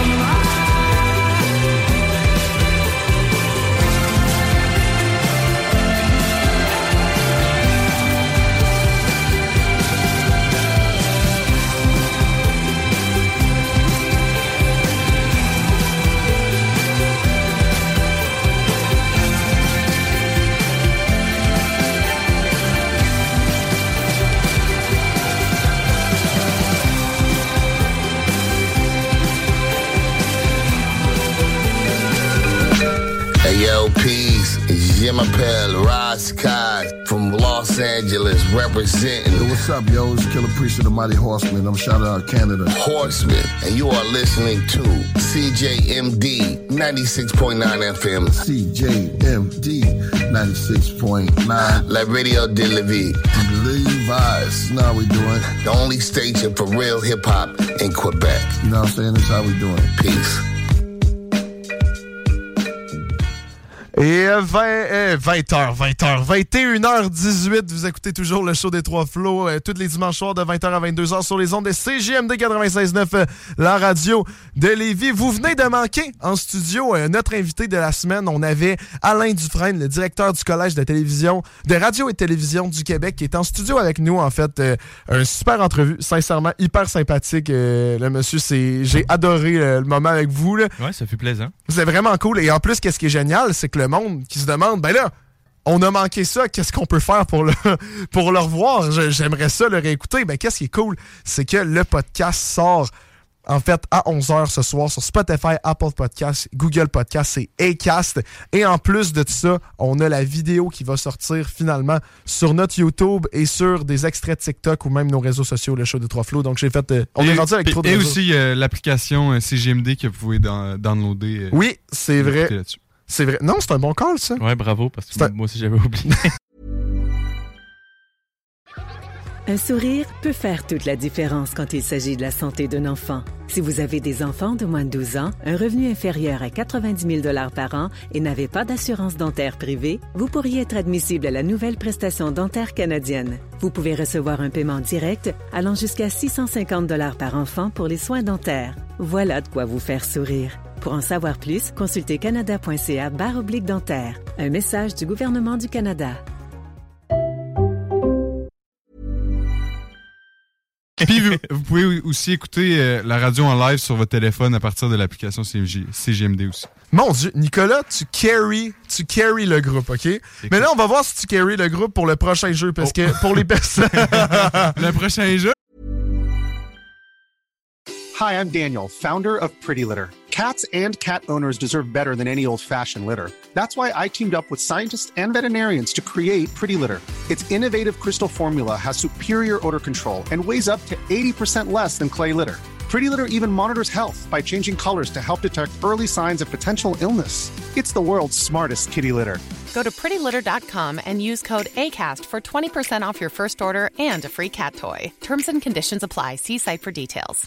Hey yo, peace. It's Jim Appel, Ross Kai from Los Angeles representing. Yo, what's up, yo? It's Killer Priest of the Mighty Horsemen. I'm shouting out Canada. Horseman, and you are listening to C J M D ninety-six point nine F M. C J M D ninety-six point nine. La Radio de la Vie. Levi's. You know how we doing. The only station for real hip-hop in Quebec. You know what I'm saying? That's how we doing. Peace. Et vingt, vingt heures, vingt heures, vingt et une heures dix-huit, vous écoutez toujours le show des Trois Flots euh, tous les dimanches soirs de vingt heures à vingt-deux heures sur les ondes de C J M D quatre-vingt-seize neuf, euh, la radio de Lévis. Vous venez de manquer en studio euh, notre invité de la semaine. On avait Alain Dufresne, le directeur du Collège de télévision, de radio et télévision du Québec, qui est en studio avec nous. En fait, euh, un super entrevue, sincèrement, hyper sympathique. Euh, le monsieur, c'est, j'ai adoré euh, le moment avec vous. Là. Ouais, ça fait plaisir. C'est vraiment cool. Et en plus, qu'est-ce qui est génial, c'est que le monde qui se demande, ben là, on a manqué ça, qu'est-ce qu'on peut faire pour le, pour le revoir? Je, j'aimerais ça le réécouter. Ben, qu'est-ce qui est cool, c'est que le podcast sort, en fait, à onze heures ce soir sur Spotify, Apple Podcasts, Google Podcasts et Acast. Et en plus de tout ça, on a la vidéo qui va sortir finalement sur notre YouTube et sur des extraits de TikTok ou même nos réseaux sociaux, le show des Trois Flots. Donc, j'ai fait... Euh, on et, est rendu avec trop de Et réseaux. aussi euh, l'application euh, C G M D que vous pouvez dans, downloader. Euh, oui, c'est vrai. Là-dessus. C'est vrai. Non, c'est un bon call, ça. Ouais, bravo, parce que un... moi aussi, j'avais oublié. Un sourire peut faire toute la différence quand il s'agit de la santé d'un enfant. Si vous avez des enfants de moins de douze ans, un revenu inférieur à quatre-vingt-dix mille dollars par an et n'avez pas d'assurance dentaire privée, vous pourriez être admissible à la nouvelle prestation dentaire canadienne. Vous pouvez recevoir un paiement direct allant jusqu'à six cent cinquante dollars par enfant pour les soins dentaires. Voilà de quoi vous faire sourire. Pour en savoir plus, consultez canada.ca barre oblique dentaire. Un message du gouvernement du Canada. Puis vous, vous pouvez aussi écouter euh, la radio en live sur votre téléphone à partir de l'application C G M D aussi. Mon Dieu, Nicolas, tu carry, tu carry le groupe, OK? C'est Mais cool. Là, on va voir si tu carry le groupe pour le prochain jeu, parce oh. que pour les personnes... le prochain jeu? Hi, I'm Daniel, founder of Pretty Litter. Cats and cat owners deserve better than any old-fashioned litter. That's why I teamed up with scientists and veterinarians to create Pretty Litter. Its innovative crystal formula has superior odor control and weighs up to eighty percent less than clay litter. Pretty Litter even monitors health by changing colors to help detect early signs of potential illness. It's the world's smartest kitty litter. Go to pretty litter dot com and use code ACAST for twenty percent off your first order and a free cat toy. Terms and conditions apply. See site for details.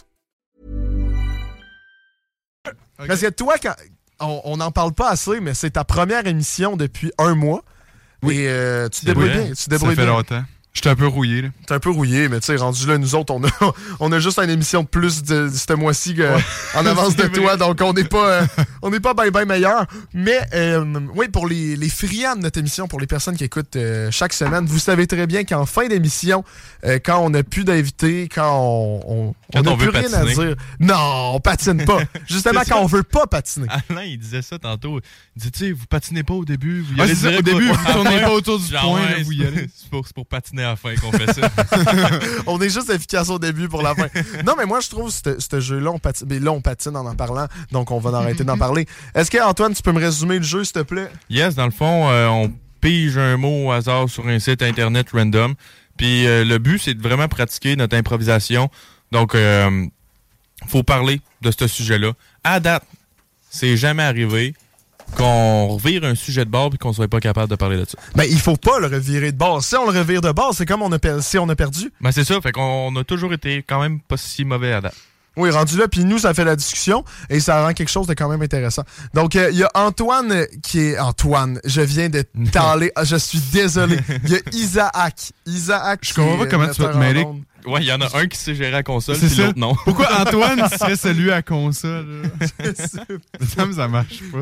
Okay. Parce que toi, quand, on n'en parle pas assez, mais c'est ta première émission depuis un mois. Oui. Et euh, tu te débrouilles bien. Tu débrouilles Ça fait bien. longtemps. J'étais un peu rouillé. Là. T'es un peu rouillé, mais tu sais, rendu là, nous autres, on a, on a juste une émission de plus de, de ce mois-ci que, ouais. en avance de toi, donc on n'est pas, euh, on n'est pas bien ben meilleur. Mais euh, oui, pour les, les friands de notre émission, pour les personnes qui écoutent euh, chaque semaine, vous savez très bien qu'en fin d'émission, euh, quand on n'a plus d'invités, quand on, on, quand on on n'a plus veut rien patiner. à dire. Non, on patine pas. Justement, quand on veut pas patiner. Alain, il disait ça tantôt. Il disait, tu sais, vous patinez pas au début. Vous y ah, allez ça, au début, vous tournez pas autour du genre, point. Ouais, là, vous y allez. C'est pour, c'est pour patiner à la fin qu'on fait ça. On est juste efficace au début pour la fin. Non, mais moi, je trouve que ce jeu-là, on patine, mais là, on patine en en parlant, donc on va arrêter d'en parler. Est-ce que, Antoine, tu peux me résumer le jeu, s'il te plaît? Yes, dans le fond, euh, on pige un mot au hasard sur un site internet random. Puis euh, le but, c'est de vraiment pratiquer notre improvisation. Donc, euh, faut parler de ce sujet-là. À date, c'est jamais arrivé qu'on revire un sujet de bord et qu'on soit pas capable de parler de ça. Ben, il faut pas le revirer de bord. Si on le revire de bord, c'est comme on a per- si on a perdu. Ben, c'est ça. Fait qu'on a toujours été quand même pas si mauvais à date. Oui, rendu là, puis nous, ça fait la discussion et ça rend quelque chose de quand même intéressant. Donc, il euh, y a Antoine qui est... Antoine, je viens de t'aller... Je suis désolé. Il y a Isaac. Isaac Je comprends pas comment tu vas te mêler. Ouais, il y en a un qui sait gérer la console, c'est puis ça. l'autre non. Pourquoi Antoine serait celui à la console? Ça me ça marche pas.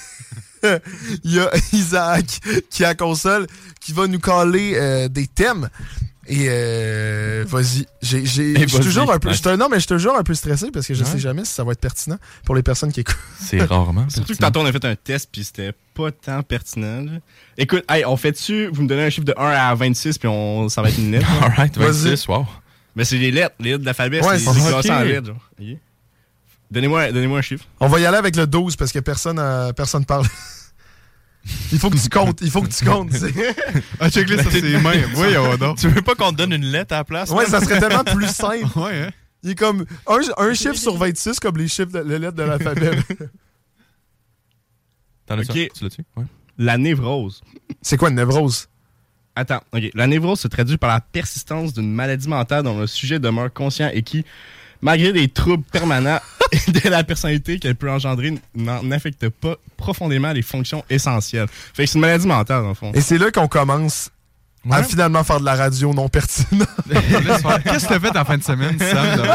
Il y a Isaac qui est à la console qui va nous caler euh, des thèmes. Et euh, vas-y, j'ai, j'ai, je suis toujours un peu, nice. je te, non mais je suis toujours un peu stressé parce que je ouais. sais jamais si ça va être pertinent pour les personnes qui écoutent. C'est rarement. Surtout que tantôt on a fait un test puis c'était pas tant pertinent. Là. Écoute, hey, on fait dessus, vous me donnez un chiffre de un à vingt-six puis on, ça va être une lettre. Alright, vingt-six, wow. Mais c'est les lettres, les lettres de l'alphabet, ouais, c'est, c'est, c'est c'est classé okay. en lettres. Genre. Okay. Donnez-moi, donnez-moi un chiffre. On va y aller avec le douze parce que personne, euh, personne parle. Il faut que tu comptes, il faut que tu comptes. Ah, check-le, ça c'est mains. Voyons donc. Tu veux pas qu'on te donne une lettre à la place? Ouais, ça serait tellement plus simple. Ouais, hein? Il est comme un, un chiffre sur vingt-six comme les chiffres de les lettres de l'alphabet. T'en as okay. ça? Tu l'as-tu? Ouais. La névrose. C'est quoi une névrose? Attends, ok. La névrose se traduit par la persistance d'une maladie mentale dont le sujet demeure conscient et qui, malgré des troubles permanents de la personnalité qu'elle peut engendrer, n'affecte pas profondément les fonctions essentielles. Fait que c'est une maladie mentale, dans le fond. Et c'est là qu'on commence ouais. à finalement faire de la radio non pertinente. Qu'est-ce que t'as fait en fin de semaine, Sam?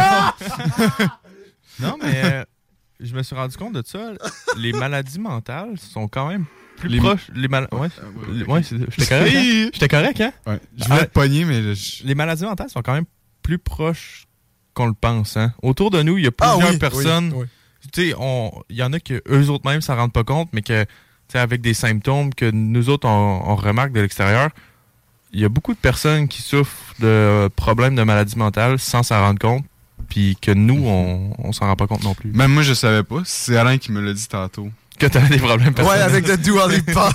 Non, mais euh, je me suis rendu compte de ça. Les maladies mentales sont quand même plus les proches. Les mal... Ouais, les... ouais j'étais correct, hein? J'étais correct, hein? Ouais. Je voulais ah, te pogner, mais... Je... Les maladies mentales sont quand même plus proches qu'on le pense, hein. Autour de nous, il y a plusieurs ah, oui, personnes. Oui, oui. Tu sais, il y en a que eux autres même s'en rendent pas compte, mais que, tu sais, avec des symptômes que nous autres on, on remarque de l'extérieur, il y a beaucoup de personnes qui souffrent de problèmes de maladie mentale sans s'en rendre compte, puis que nous, on, on s'en rend pas compte non plus. Même moi, je savais pas. C'est Alain qui me l'a dit tantôt. Que t'avais des problèmes personnels. Ouais, avec le Dua Lipa.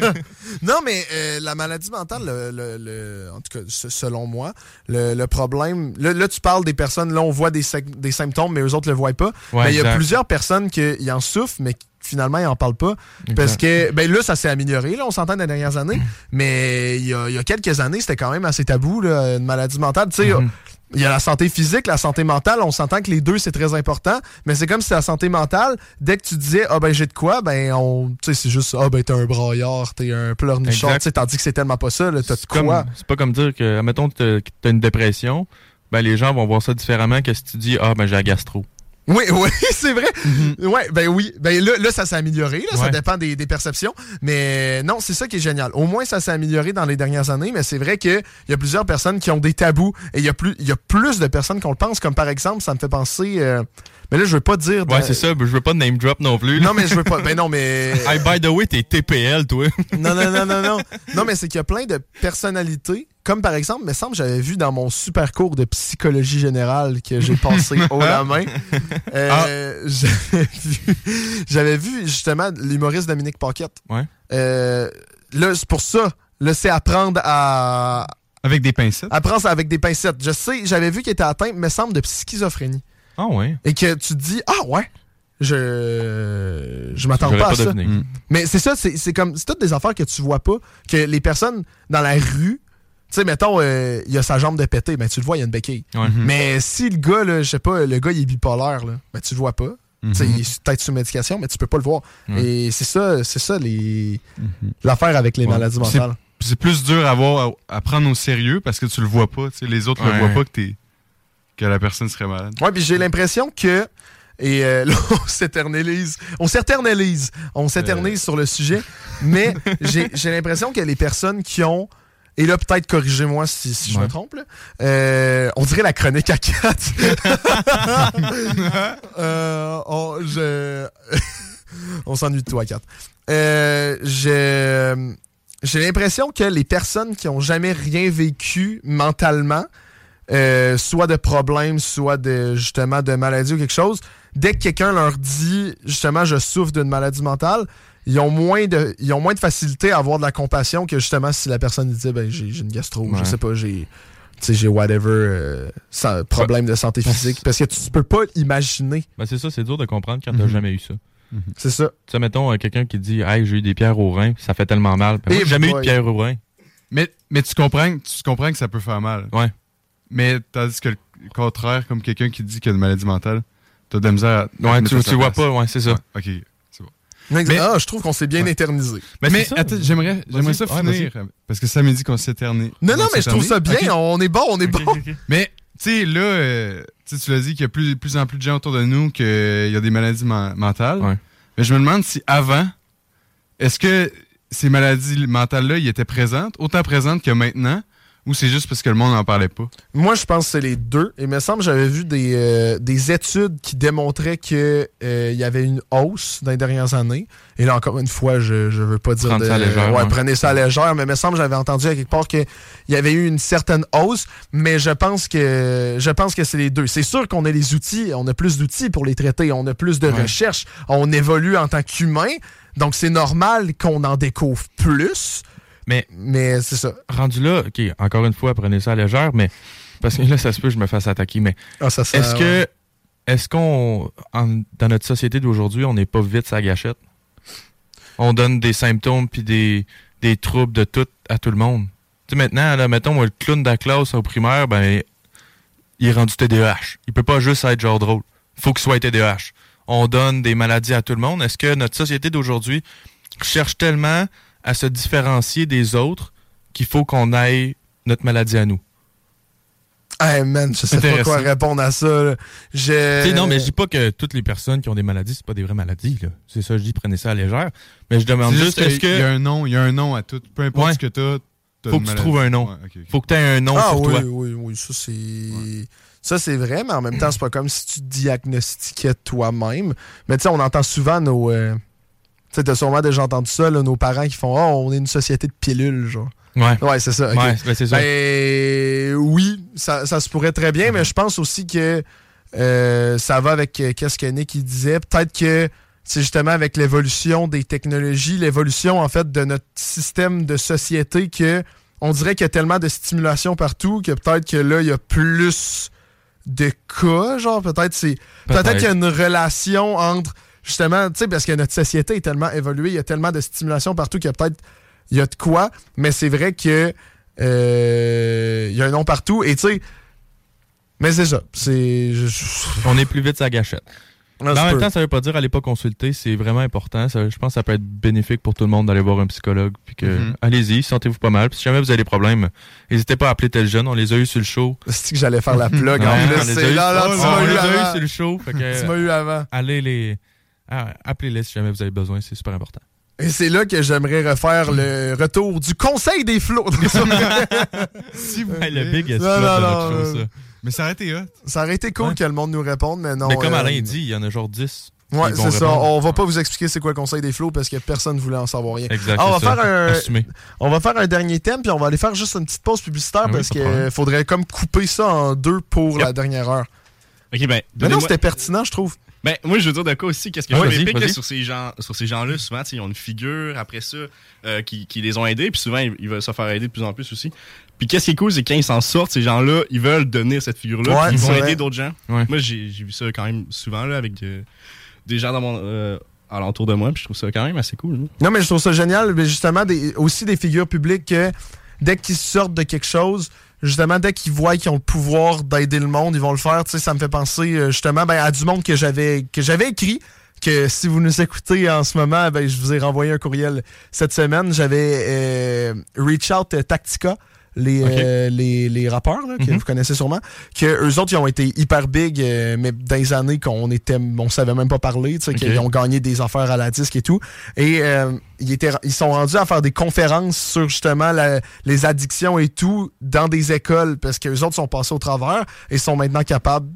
Non, mais euh, la maladie mentale, le, le, le, en tout cas, selon moi, le, le problème... Là, là, tu parles des personnes, là, on voit des, des symptômes, mais eux autres le voient pas. Ouais, ben, il y a exact. plusieurs personnes qui en souffrent, mais qui, finalement, ils n'en parlent pas. Exact. Parce que, ben là, ça s'est amélioré, là, on s'entend dans les dernières années, mais il y a, il y a quelques années, c'était quand même assez tabou, là, une maladie mentale. Tu sais, mm-hmm. Il y a la santé physique, la santé mentale, on s'entend que les deux, c'est très important, mais c'est comme si la santé mentale, dès que tu disais « Ah ben j'ai de quoi », ben on, tu sais, c'est juste « Ah ben t'es un braillard, t'es un pleurnichard », tu sais, tandis que c'est tellement pas ça, là, t'as de quoi. Comme, c'est pas comme dire que, admettons que t'as une dépression, ben les gens vont voir ça différemment que si tu dis « Ah ben j'ai la gastro ». Oui, oui, c'est vrai. Mm-hmm. Ouais, ben oui. Ben là, là ça s'est amélioré. Là, ouais. Ça dépend des, des perceptions. Mais non, c'est ça qui est génial. Au moins, ça s'est amélioré dans les dernières années. Mais c'est vrai qu'il y a plusieurs personnes qui ont des tabous. Et il y a plus, il y a plus de personnes qu'on le pense. Comme par exemple, ça me fait penser... Euh, mais là, je veux pas dire... De... Ouais, c'est ça. Je veux pas de name drop non plus. Non, mais je veux pas... Ben non, mais... Hey, by the way, t'es T P L, toi. non, non, non, non, non. Non, mais c'est qu'il y a plein de personnalités. Comme par exemple, il me semble, j'avais vu dans mon super cours de psychologie générale que j'ai passé haut la main. Euh, ah. J'avais vu, j'avais vu justement l'humoriste Dominique Paquette. Ouais. Euh, là, c'est pour ça. Là, c'est apprendre à... Avec des pincettes? Apprendre avec des pincettes. Je sais, j'avais vu qu'il était atteint, me semble, de schizophrénie. Ah ouais. Et que tu te dis, ah ouais, je je m'attends pas à pas ça. Mmh. Mais c'est ça, c'est, c'est comme, c'est toutes des affaires que tu vois pas, que les personnes dans la rue, tu sais, mettons, il euh, y a sa jambe de pété, ben tu le vois, il y a une béquille. Ouais. Mais si le gars, là, je sais pas, le gars, il est bipolaire, là, ben tu le vois pas. Mm-hmm. Tu sais, il est peut-être sous médication, mais tu peux pas le voir. Mm. Et c'est ça, c'est ça les... mm-hmm. l'affaire avec les ouais. maladies mentales. C'est, c'est plus dur à, voir, à, à prendre au sérieux parce que tu le vois pas. Les autres ouais. le voient pas que, t'es, que la personne serait malade. Ouais, puis j'ai l'impression que... Et euh, là, on s'éternalise. On s'éternalise. On s'éternise euh... sur le sujet. Mais j'ai, j'ai l'impression que les personnes qui ont... Et là, peut-être, corrigez-moi si, si je ouais. me trompe. Là. Euh, on dirait la chronique à quatre. euh, on, je... on s'ennuie de toi à quatre. Euh, je... j'ai l'impression que les personnes qui ont jamais rien vécu mentalement, euh, soit de problèmes, soit de justement de maladie ou quelque chose, dès que quelqu'un leur dit justement je souffre d'une maladie mentale, ils ont moins de ils ont moins de facilité à avoir de la compassion que justement si la personne dit ben j'ai, j'ai une gastro, ouais. je sais pas, j'ai tu sais j'ai whatever euh, sans, problème de santé physique, parce que tu, tu peux pas imaginer. Ben c'est ça, c'est dur de comprendre quand mm-hmm. t'as jamais eu ça. Mm-hmm. C'est ça. Tu sais, mettons euh, quelqu'un qui dit hey, j'ai eu des pierres au rein, ça fait tellement mal. Ben, moi, j'ai jamais boy. eu de pierres au rein. Mais, mais tu comprends tu comprends que ça peut faire mal. Ouais. Mais tandis que le contraire, comme quelqu'un qui dit qu'il a une maladie mentale, t'as de la misère à. Ouais, tu, tu vois pas, ouais, c'est ça. Ouais, ok, c'est bon. Mais, ah, je trouve qu'on s'est bien ouais. éternisé. Mais, mais attends, j'aimerais, j'aimerais ça ouais, finir. vas-y. Parce que Sam dit qu'on s'éternise. Non, non, mais je trouve ça bien. Okay. On est bon, on est okay, bon. Okay, okay. Mais, tu sais, là, euh, tu l'as dit qu'il y a plus, plus en plus de gens autour de nous qu'il y a des maladies man- mentales. Ouais. Mais je me demande si avant, est-ce que ces maladies mentales-là, ils étaient présentes, autant présentes que maintenant? Ou c'est juste parce que le monde n'en parlait pas? Moi, je pense que c'est les deux. Il me semble que j'avais vu des, euh, des études qui démontraient qu'il euh, y avait une hausse dans les dernières années. Et là, encore une fois, je ne veux pas dire... Prendre de, ça à légère. Ouais, hein. prenez ça à légère. Mais il me semble que j'avais entendu à quelque part qu'il y avait eu une certaine hausse. Mais je pense que je pense que c'est les deux. C'est sûr qu'on a les outils. On a plus d'outils pour les traiter. On a plus de ouais. recherche. On évolue en tant qu'humain. Donc, c'est normal qu'on en découvre plus. Mais, mais c'est ça. Rendu là, OK, encore une fois, prenez ça à légère, mais parce que là, ça se peut que je me fasse attaquer, mais ah, ça, ça, est-ce ouais. que est-ce qu'on, en, dans notre société d'aujourd'hui, on n'est pas vite sa gâchette? On donne des symptômes puis des, des troubles de tout à tout le monde. Tu sais, maintenant, là, mettons, moi, le clown de la classe au primaire, ben, il est rendu T D A H. Il peut pas juste être genre drôle. Il faut qu'il soit T D A H. On donne des maladies à tout le monde. Est-ce que notre société d'aujourd'hui cherche tellement à se différencier des autres qu'il faut qu'on aille notre maladie à nous? Hey man, je sais pas quoi répondre à ça. Je... Non, mais je dis pas que toutes les personnes qui ont des maladies, c'est pas des vraies maladies. Là. C'est ça, je dis, prenez ça à légère. Mais je demande c'est juste, juste est-ce que... Il y a un nom, il y a un nom à tout. Peu importe ouais. ce que t'as, t'as faut que tu trouves un nom. Ouais, okay, okay. Faut que tu aies un nom ah, pour oui, toi. Oui, oui, oui. Ça, c'est... Ouais. Ça, c'est vrai, mais en même temps, c'est pas comme si tu te diagnostiquais toi-même. Mais tu sais, on entend souvent nos... Euh... Tu sais, t'as sûrement déjà entendu ça, là, nos parents qui font « Oh, on est une société de pilules, genre. » Ouais. Ouais, c'est ça. Okay. Ouais, ben, c'est ça. Ben, oui, ça, ça se pourrait très bien, mm-hmm. mais je pense aussi que euh, ça va avec euh, qu'est-ce que Nick il disait. Peut-être que c'est justement avec l'évolution des technologies, l'évolution, en fait, de notre système de société que on dirait qu'il y a tellement de stimulation partout que peut-être que là, il y a plus de cas, genre, peut-être c'est... Peut-être, peut-être qu'il y a une relation entre... Justement, tu sais, parce que notre société est tellement évoluée, il y a tellement de stimulation partout qu'il y a peut-être il y a de quoi, mais c'est vrai que euh, il y a un nom partout, et tu sais, mais c'est ça. C'est, je... On est plus vite sa gâchette. Non, mais en même peu. temps, ça veut pas dire aller pas consulter, c'est vraiment important. Ça, je pense que ça peut être bénéfique pour tout le monde d'aller voir un psychologue. Puis que, mm-hmm. allez-y, sentez-vous pas mal. Puis si jamais vous avez des problèmes, n'hésitez pas à appeler tel jeune. On les a eu sur le show. C'est que j'allais faire la plug. ouais, en on plus, les a eu, là, là, oh, tu on m'as eu les a avant. eu sur le show. Fait que, tu m'as eu avant. Allez les, ah, appelez-les si jamais vous avez besoin. C'est super important. Et c'est là que j'aimerais refaire le retour du Conseil des flots. Si vous hey, le big est non, non, de non, notre show, ça. Mais ça aurait été hot. Ça aurait été cool ouais. que le monde nous réponde, mais non. Mais comme euh, Alain dit, il y en a genre dix. Ouais, c'est ça. On va pas vous expliquer c'est quoi le Conseil des flots parce que personne ne voulait en savoir rien. Exact. Ah, on, va ça. faire un, Assumé. on va faire un dernier thème, puis on va aller faire juste une petite pause publicitaire ah oui, parce qu'il faudrait comme couper ça en deux pour yep. la dernière heure. Ok, ben. Mais non, c'était pertinent, je trouve. Ben, moi, je veux dire de quoi aussi, qu'est-ce que je ouais, fais épique là, sur ces gens, sur ces gens-là, souvent, ils ont une figure après ça euh, qui, qui les ont aidés, puis souvent, ils, ils veulent se faire aider de plus en plus aussi. Puis qu'est-ce qui est cool, c'est que quand ils s'en sortent, ces gens-là, ils veulent devenir cette figure-là, ouais, ils vont vrai. aider d'autres gens. Ouais. Moi, j'ai, j'ai vu ça quand même souvent là, avec de, des gens dans mon, euh, alentour de moi, puis je trouve ça quand même assez cool. Là. Non, mais je trouve ça génial, mais justement, des, aussi des figures publiques que dès qu'ils sortent de quelque chose, justement, dès qu'ils voient qu'ils ont le pouvoir d'aider le monde, ils vont le faire. Tu sais, ça me fait penser justement ben, à du monde que j'avais que j'avais écrit, que si vous nous écoutez en ce moment, ben, je vous ai renvoyé un courriel cette semaine. J'avais euh, Reach Out Tactica, les, okay. euh, les, les rappeurs là, que mm-hmm. vous connaissez sûrement, que eux autres, ils ont été hyper big, euh, mais dans les années qu'on était, on savait même pas parler, tu sais, okay. qu'ils ont gagné des affaires à la disque et tout. Et euh, ils, étaient, ils sont rendus à faire des conférences sur justement la, les addictions et tout dans des écoles, parce qu'eux autres sont passés au travers et sont maintenant capables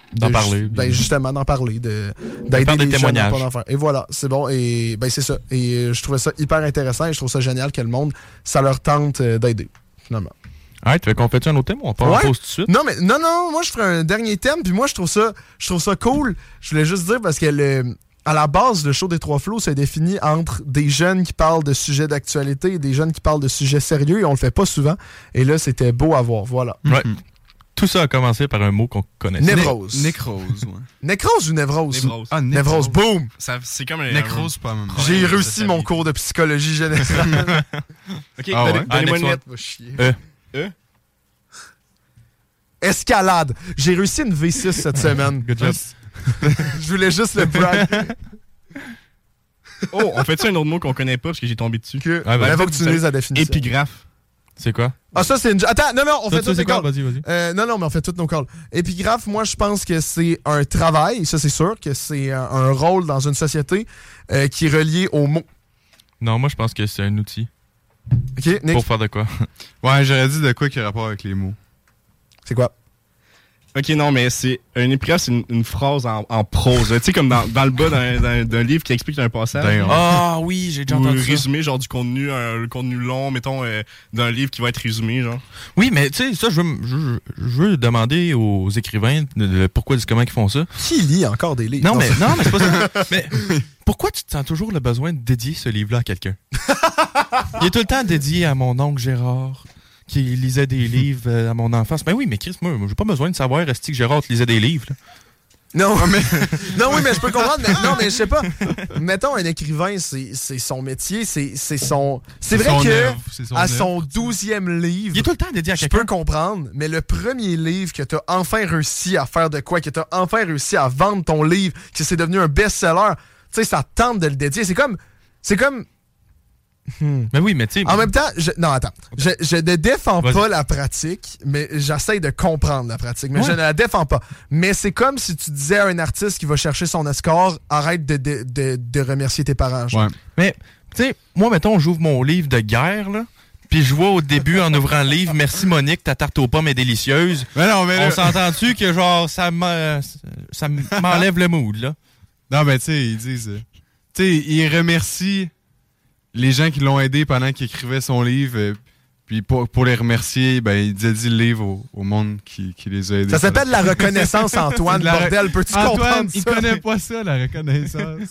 D'en de, parler. Ben, justement, d'en parler, de, d'aider faire des les jeunes à témoignages. pas en faire. Et voilà, c'est bon. Et ben, c'est ça. Et euh, je trouvais ça hyper intéressant et je trouve ça génial que le monde, ça leur tente euh, d'aider, finalement. Ouais, tu veux qu'on fait un autre thème ou on part en Ouais. pause tout de suite? Non, mais non, non, moi je ferai un dernier thème, puis moi je trouve ça, je trouve ça cool. Je voulais juste dire parce que le, à la base, le show des Trois Flots, c'est défini entre des jeunes qui parlent de sujets d'actualité et des jeunes qui parlent de sujets sérieux, et on le fait pas souvent. Et là, c'était beau à voir, voilà. Ouais. Tout ça a commencé par un mot qu'on connaissait. Névrose. Nécrose, ouais. Nécrose ou névrose? Névrose. Ah, Névrose, boum! Ça, c'est comme un. Nécrose, pas même. J'ai réussi mon cours de psychologie générale. Ok, Ah ouais? donnez- Ah, donnez-moi next une one. lettre. Va chier. Euh. E. Escalade. J'ai réussi une V six cette semaine. Good job. Je voulais juste le brag. Oh, on fait-tu un autre mot qu'on connaît pas parce que j'ai tombé dessus? Que... Ah, ben, il faut que tu nous lises la définition. Épigraphe. C'est quoi? Ah, ça, c'est une. Attends, non, non, on Ça, fait ça, toutes c'est les quoi? calls. Vas-y, vas-y. Euh, non, non, mais on fait toutes nos calls. Épigraphe, moi, je pense que c'est un travail, ça, c'est sûr, que c'est un, un rôle dans une société euh, qui est relié aux mots. Non, moi, je pense que c'est un outil. OK, Nick? Pour faire de quoi? Ouais, j'aurais dit de quoi qui a rapport avec les mots. C'est quoi? Ok, non, mais c'est un épigraphe, c'est une, une phrase en, en prose. Tu sais, comme dans, dans le bas d'un, d'un, d'un livre qui explique un passage. Damn. Ah oui, j'ai déjà Ou entendu ça. résumé, genre du contenu, un, le contenu long, mettons, euh, d'un livre qui va être résumé, genre. Oui, mais tu sais, ça, je veux, m- je, je veux demander aux écrivains de, de- pourquoi, comment ils font ça. Qui lit encore des livres? Non, mais, non, mais c'est pas ça. Mais pourquoi tu te sens toujours le besoin de dédier ce livre-là à quelqu'un? Il est tout le temps dédié à mon oncle Gérard, qui lisait des livres euh, à mon enfance. Ben oui, mais Chris, moi, j'ai pas besoin de savoir est-ce que Gérard te lisait des livres. Là. Non, mais. non, oui, mais je peux comprendre. Mais, non, mais je sais pas. Mettons, un écrivain, c'est, c'est son métier, c'est, c'est son. C'est, C'est vrai son que œuvre, c'est son à œuvre, son douzième livre. Il est tout le temps dédié à Je quelqu'un. peux comprendre, mais le premier livre que t'as enfin réussi à faire de quoi, que t'as enfin réussi à vendre ton livre, que c'est devenu un best-seller, tu sais, ça tente de le dédier. C'est comme. C'est comme. Hmm. Ben oui, mais tu sais. En même temps, je, non, attends. Je, je ne défends Vas-y. pas la pratique, mais j'essaie de comprendre la pratique. Mais Ouais. je ne la défends pas. Mais c'est comme si tu disais à un artiste qui va chercher son score, arrête de, de, de, de remercier tes parents. genre. Ouais. Mais, tu sais, moi, mettons, j'ouvre mon livre de guerre, là. Puis je vois au début, en ouvrant le livre, merci Monique, ta tarte aux pommes est délicieuse. Mais non, mais là- On s'entend-tu que, genre, ça m'a- ça m'enlève le mood, là? Non, ben, tu sais, ils disent. euh, Tu sais, ils remercient les gens qui l'ont aidé pendant qu'il écrivait son livre. euh, Puis pour, pour les remercier, ben, il dédie le livre au, au monde qui, qui les a aidés. Ça s'appelle la reconnaissance, Antoine. C'est de la re- Bordel, peux-tu Antoine, comprendre il ça? connaît pas ça, la reconnaissance.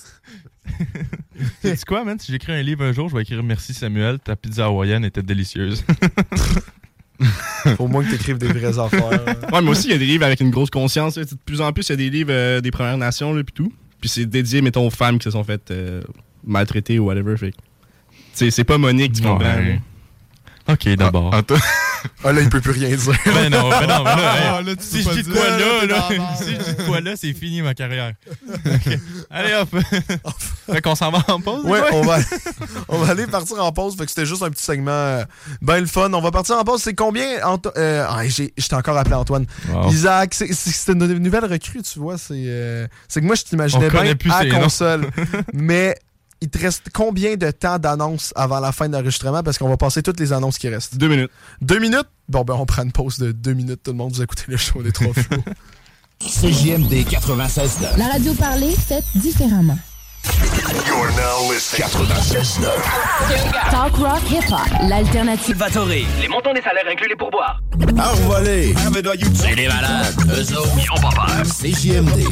Sais-tu quoi, man? Si j'écris un livre un jour, je vais écrire merci Samuel, ta pizza hawaïenne était délicieuse. Faut moins que tu écrives des vraies affaires. Ouais, mais aussi, il y a des livres avec une grosse conscience. là. De plus en plus, il y a des livres euh, des Premières Nations, là, puis tout. Puis c'est dédié, mettons, aux femmes qui se sont faites euh, maltraiter ou whatever. Fait que, tu sais, c'est pas Monique, tu comprends? Ouais. Ok, d'abord. Ah, toi- Ah là, il peut plus rien dire. Ben non, ben non, ben là, Ah, hey, là, tu si peux je pas dis de dire. quoi là, Là, là, t'es dans la si je dis de quoi là, c'est fini ma carrière. Ok. Allez hop. Fait qu'on s'en va en pause. Ouais, ouais? on va, on va aller partir en pause. Fait que c'était juste un petit segment euh, ben le fun. On va partir en pause. C'est combien, Anto- euh, ah, j'ai, j'étais encore appelé Antoine. Wow. Isaac, c'est, c'est, c'est une nouvelle recrue, tu vois. C'est, euh, c'est que moi, je t'imaginais On bien connaît plus à ses noms. console. Mais il te reste combien de temps d'annonce avant la fin de l'enregistrement? Parce qu'on va passer toutes les annonces qui restent. Deux minutes. Deux minutes? Bon, ben, on prend une pause de deux minutes. Tout le monde, vous écoutez le show des Trois Flots. C J M D quatre-vingt-seize neuf. La radio parlée, faite différemment. You're now listening. quatre-vingt-seize neuf. Talk rock hip-hop, l'alternative. Vatoré, les montants des salaires incluent les pourboires. Envolé. C'est des malades. Eux autres, ils ont pas peur. C J M D.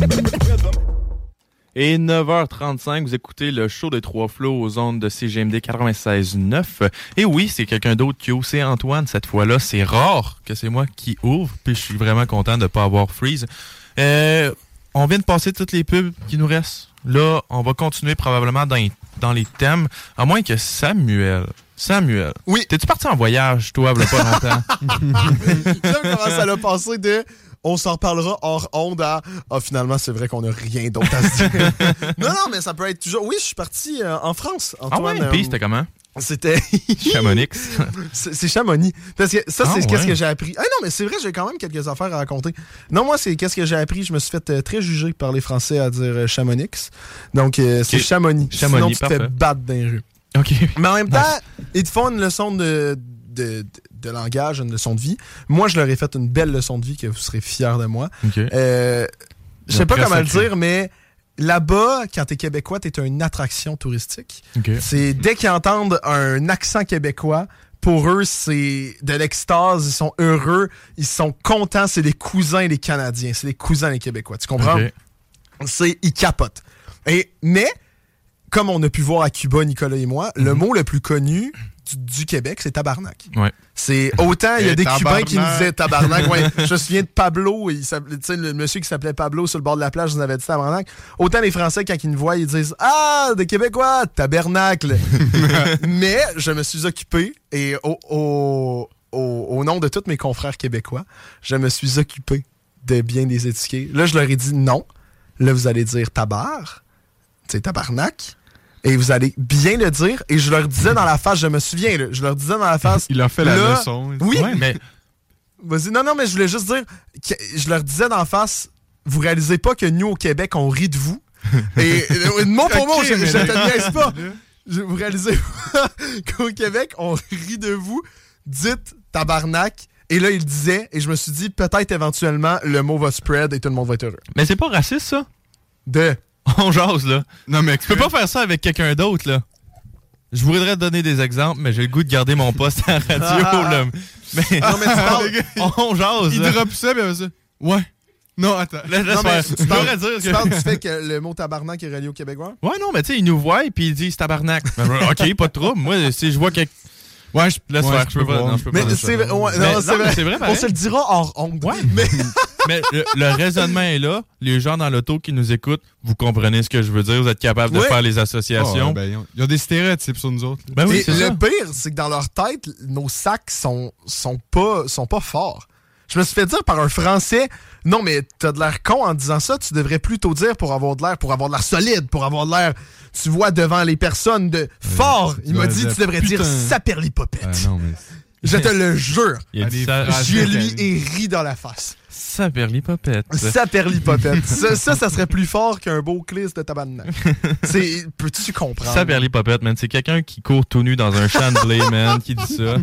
Et neuf heures trente-cinq, vous écoutez le show des Trois Flots aux ondes de C G M D quatre-vingt-seize neuf. Et oui, c'est quelqu'un d'autre qui ouvre, c'est Antoine cette fois-là. C'est rare que c'est moi qui ouvre, puis je suis vraiment content de ne pas avoir freeze. Euh, on vient de passer toutes les pubs qui nous restent. Là, on va continuer probablement dans, dans les thèmes, à moins que Samuel... Samuel. Oui. T'es-tu parti en voyage, toi, il y a pas longtemps? J'aime comment ça l'a passé de on s'en reparlera hors onde à ah, finalement, c'est vrai qu'on n'a rien d'autre à se dire. non, non, mais ça peut être toujours. Oui, je suis parti euh, en France, Antoine. Ah ouais? Puis euh, c'était comment? C'était. Chamonix. c'est, c'est Chamonix. Parce que ça, Ah, c'est ouais. qu'est-ce que j'ai appris. Ah non, mais c'est vrai, j'ai quand même quelques affaires à raconter. Non, moi, c'est qu'est-ce que j'ai appris. Je me suis fait euh, très juger par les Français à dire euh, Chamonix. Donc, euh, c'est Ok. Chamonix. Chamonix, Sinon, tu te fais parfait. battre dans les rues. OK. Mais en même temps, ils te font une leçon de, de, de langage, une leçon de vie. Moi, je leur ai fait une belle leçon de vie que vous serez fiers de moi. Okay. Euh, je sais pas Très comment le sacré. dire, mais là-bas, quand t'es québécois, t'es une attraction touristique. Okay. C'est dès qu'ils entendent un accent québécois, pour eux, c'est de l'extase, ils sont heureux, ils sont contents, c'est des cousins les Canadiens, c'est des cousins les Québécois, tu comprends? Okay. C'est, ils capotent. Et, mais, comme on a pu voir à Cuba, Nicolas et moi, mm-hmm. le mot le plus connu du, du Québec, c'est tabarnak. Ouais. C'est autant, il y a Et des tabarnak. Cubains qui nous disaient tabarnak. Ouais, je me souviens de Pablo, il s'appelait- tu sais, le monsieur qui s'appelait Pablo sur le bord de la plage nous avait dit tabarnak. Autant les Français, quand ils nous voient, ils disent ah, des Québécois, tabernacle. Mais je me suis occupé, et au, au, au, au nom de tous mes confrères québécois, je me suis occupé de bien les étiqueter. Là, je leur ai dit non. Là, vous allez dire tabar, tu sais, tabarnak. Et vous allez bien le dire. Et je leur disais dans la face, je me souviens, là, je leur disais dans la face. Il a fait la là, leçon. Oui, Ouais, mais vas-y. Non, non, mais je voulais juste dire que je leur disais d'en face, vous réalisez pas que nous, au Québec, on rit de vous. Et euh, mot pour mot, Ok, je, mais je là- te niaise pas. Je, vous réalisez pas qu'au Québec, on rit de vous. Dites tabarnak. Et là, il disait, et je me suis dit, peut-être éventuellement, le mot va spread et tout le monde va être heureux. mais c'est pas raciste, ça? De. On jase, là. Non, mais Tu peux pas faire ça avec quelqu'un d'autre, là. Je voudrais te donner des exemples, mais j'ai le goût de garder mon poste à la radio, là. Mais, Non, mais tu parles. on jase, il là. drop ça, mais ça. Ouais. Non, attends. Laisse- laisse Non, mais faire. tu Je parles, voudrais dire tu que- parles du fait que le mot tabarnak est relié au Québécois? Ouais, non, mais tu sais, ils nous voient et puis ils disent tabarnak. OK, pas de trouble. Moi, si je vois quelque. Ouais, je Laisse ouais, faire, je je peux pas. voir. Non, je peux Mais pas. c'est vrai, ouais, Mais non, non, c'est mais vrai. c'est vrai, On pareil. se le dira hors honte. Ouais. Mais Mais le, le raisonnement est là. Les gens dans l'auto qui nous écoutent, vous comprenez ce que je veux dire. Vous êtes capables de Ouais. faire les Oh, associations. ouais, ben, ils ont- ils ont des stéréotypes sur nous autres. là. Ben oui, Et c'est le ça. pire, c'est que dans leur tête, nos sacs sont, sont, pas, sont pas forts. Je me suis fait dire par un Français, non, mais t'as de l'air con en disant ça, tu devrais plutôt dire pour avoir de l'air, pour avoir de l'air solide, pour avoir de l'air, tu vois, devant les personnes de fort. Il m'a dois dit, dire, tu devrais dire putain. saperlipopette. Ah, non, mais. Je te le jure. Il a dit Allez, ça. Ah, Je c'est lui terrible. ai ri dans la face. Ça perlipopette. Saperlipopette. ça, ça, ça serait plus fort qu'un beau cliss de tabarnak. C'est, peux-tu comprendre? Ça perlipopette, man. C'est quelqu'un qui court tout nu dans un champ de blé, man, qui dit ça.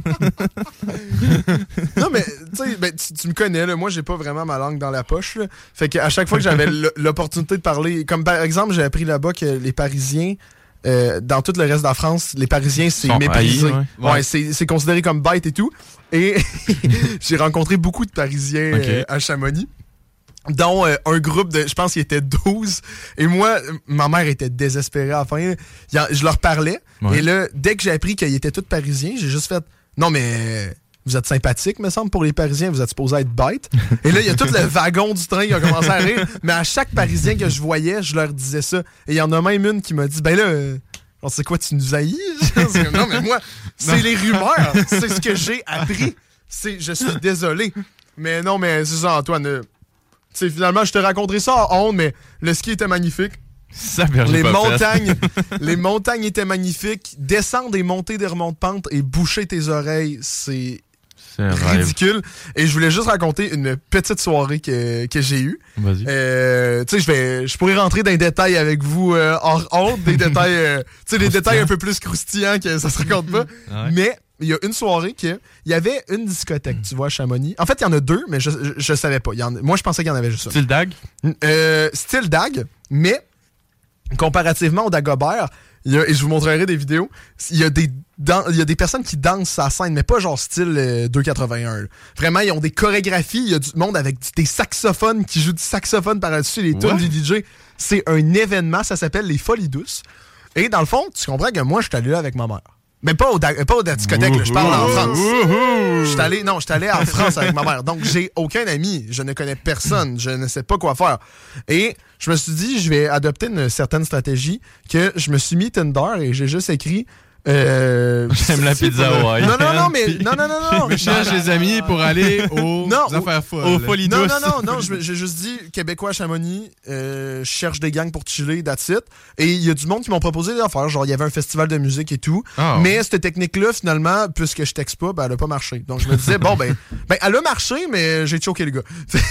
Non, mais tu sais, ben, tu, tu me connais, là, moi, j'ai pas vraiment ma langue dans la poche. Là. Fait qu'à chaque fois que j'avais l- l'opportunité de parler, comme par exemple, j'ai appris là-bas que les Parisiens, euh, dans tout le reste de la France, les Parisiens, c'est Sont méprisé. haïs, ouais. Ouais, c'est, c'est considéré comme bête et tout. Et j'ai rencontré beaucoup de Parisiens Ok. euh, à Chamonix. Dont euh, un groupe de, je pense qu'il était douze. Et moi, euh, ma mère était désespérée à la fin. Il y a- Je leur parlais. Ouais. Et là, dès que j'ai appris qu'ils étaient tous parisiens, j'ai juste fait non, mais vous êtes sympathiques, me semble, pour les Parisiens. Vous êtes supposés être bêtes. Et là, il y a tout le wagon du train qui a commencé à rire. Mais à chaque Parisien que je voyais, je leur disais ça. Et il y en a même une qui m'a dit ben là, euh, on sait quoi, tu nous haïs? C'est comme, non, mais moi, c'est Non. les rumeurs. C'est ce que j'ai appris. C'est, je suis désolé. Mais non, mais c'est ça, Antoine. euh, tu sais, finalement, je te raconterai ça en honte, mais le ski était magnifique. Ça Les perlipopette. montagnes, les montagnes étaient magnifiques. Descendre et monter des remontes pentes et boucher tes oreilles, c'est C'est un rêve. ridicule. Et je voulais juste raconter une petite soirée que, que j'ai eue. Vas-y. Euh, tu sais, je vais, je pourrais rentrer dans les détails avec vous euh, hors honte, des détails, euh, tu sais, des détails un peu plus croustillants que ça se raconte pas. Ouais. Mais il y a une soirée que il y avait une discothèque, tu vois, à Chamonix. En fait, il y en a deux, mais je, je, je savais pas. Il y en a- moi, je pensais qu'il y en avait juste une. Style Dag? Euh, style Dag, mais comparativement au Dagobert, il y a, et je vous montrerai des vidéos, il y a des, dan- il y a des personnes qui dansent sa scène, mais pas genre style euh, deux quatre-vingt-un. là. Vraiment, ils ont des chorégraphies, il y a du monde avec du- des saxophones qui jouent du saxophone par-dessus les tunes Ouais. du D J. C'est un événement, ça s'appelle les Folies Douces. Et dans le fond, tu comprends que moi, je suis allé là avec ma mère. Mais pas au, da- pas au discothèque, là, je parle en France. Je suis allé, non, je suis allé en France avec ma mère. Donc, j'ai aucun ami. Je ne connais personne. Je ne sais pas quoi faire. Et je me suis dit, je vais adopter une certaine stratégie que je me suis mis Tinder et j'ai juste écrit. Euh, J'aime la c'est pizza pas- Hawaii. Non, non, non, mais. Non, non, non, non. Je cherche des amis pour aller aux Non, affaires folles. aux folies Non, douces. non, non, non, je- j'ai juste dit Québécois à Chamonix, euh, je cherche des gangs pour chiller, that's it. Et il y a du monde qui m'ont proposé des affaires, genre il y avait un festival de musique et tout. Ah. Mais cette technique-là, finalement, puisque je texte pas, ben, elle a pas marché. Donc je me disais, bon, ben, ben elle a marché, mais j'ai choqué le gars.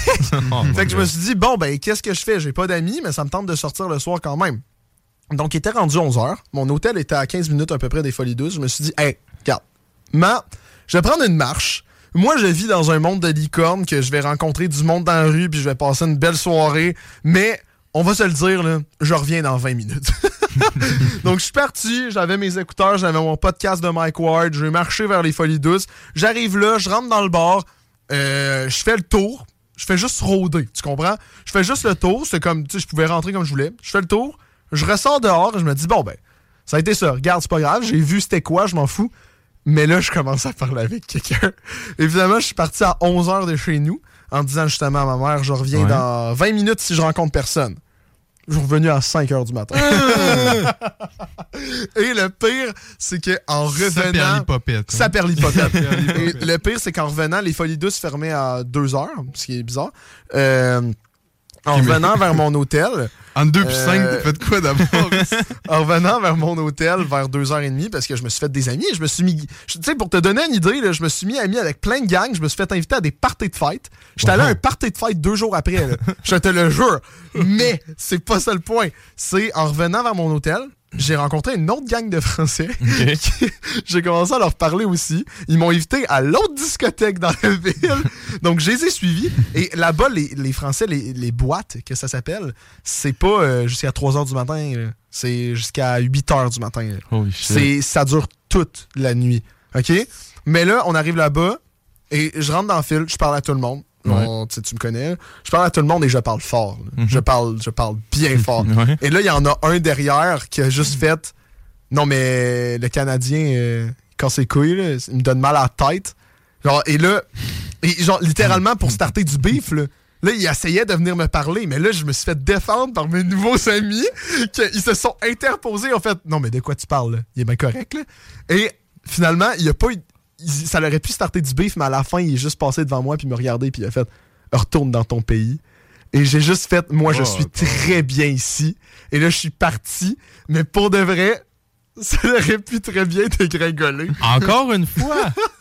Oh, fait que je me suis dit, bon, ben, qu'est-ce que je fais? J'ai pas d'amis, mais ça me tente de sortir le soir quand même. Donc, il était rendu onze heures. Mon hôtel était à quinze minutes à peu près des Folies Douces. Je me suis dit, hey, regarde, ma, je vais prendre une marche. Moi, je vis dans un monde de licorne que je vais rencontrer du monde dans la rue puis je vais passer une belle soirée. Mais, on va se le dire, là, je reviens dans vingt minutes. Donc, je suis parti, j'avais mes écouteurs, j'avais mon podcast de Mike Ward, j'ai marché vers les Folies Douces. J'arrive là, je rentre dans le bar, euh, je fais le tour, je fais juste rôder, tu comprends? Je fais juste le tour, c'est comme, tu sais, je pouvais rentrer comme je voulais. Je fais le tour, je ressors dehors et je me dis, bon, ben, ça a été ça. Regarde, c'est pas grave, j'ai vu c'était quoi, je m'en fous. Mais là, je commence à parler avec quelqu'un. Évidemment, je suis parti à onze heures de chez nous en disant justement à ma mère, je reviens ouais. dans vingt minutes si je rencontre personne. Je suis revenu à cinq heures du matin. Et le pire, c'est qu'en revenant... Ça perlipopette. Ça perlipopette. Et le pire, c'est qu'en revenant, les Folies Douces fermaient à deux heures, ce qui est bizarre. Euh, en revenant vers mon hôtel... En deux puis cinq, t'as fait quoi d'abord? En revenant vers mon hôtel vers deux heures trente, parce que je me suis fait des amis, je me suis mis... Tu sais, pour te donner une idée, là, je me suis mis ami avec plein de gangs, je me suis fait inviter à des parties de fête. J'étais wow. allé à un party de fête deux jours après, là. Je te le jure. Mais c'est pas ça le point. C'est en revenant vers mon hôtel, j'ai rencontré une autre gang de Français. Okay. J'ai commencé à leur parler aussi. Ils m'ont invité à l'autre discothèque dans la ville. Donc, je les ai suivis. Et là-bas, les, les Français, les, les boîtes, que ça s'appelle, c'est pas euh, jusqu'à trois heures du matin. Là. C'est jusqu'à huit heures du matin. Oh, c'est, ça dure toute la nuit. OK? Mais là, on arrive là-bas et je rentre dans le fil, je parle à tout le monde. Ouais. On, tu me connais. Je parle à tout le monde et je parle fort. Mm-hmm. Je parle je parle bien fort. Ouais. Et là, il y en a un derrière qui a juste fait « Non, mais le Canadien, euh, quand c'est couilles, là, il me donne mal à la tête. » Genre, et là, et genre, littéralement, pour starter du beef, là, là, il essayait de venir me parler. Mais là, je me suis fait défendre par mes nouveaux amis. Ils se sont interposés. Ils ont fait « Non, mais de quoi tu parles? Là? Il est bien correct. » là. Et finalement, il n'y a pas eu... Ça aurait pu starter du beef, mais à la fin, il est juste passé devant moi puis il m'a regardé puis il a fait « Retourne dans ton pays ». Et j'ai juste fait « Moi, je oh, suis oh. très bien ici ». Et là, je suis parti. Mais pour de vrai, ça aurait pu très bien dégringoler. Encore une fois,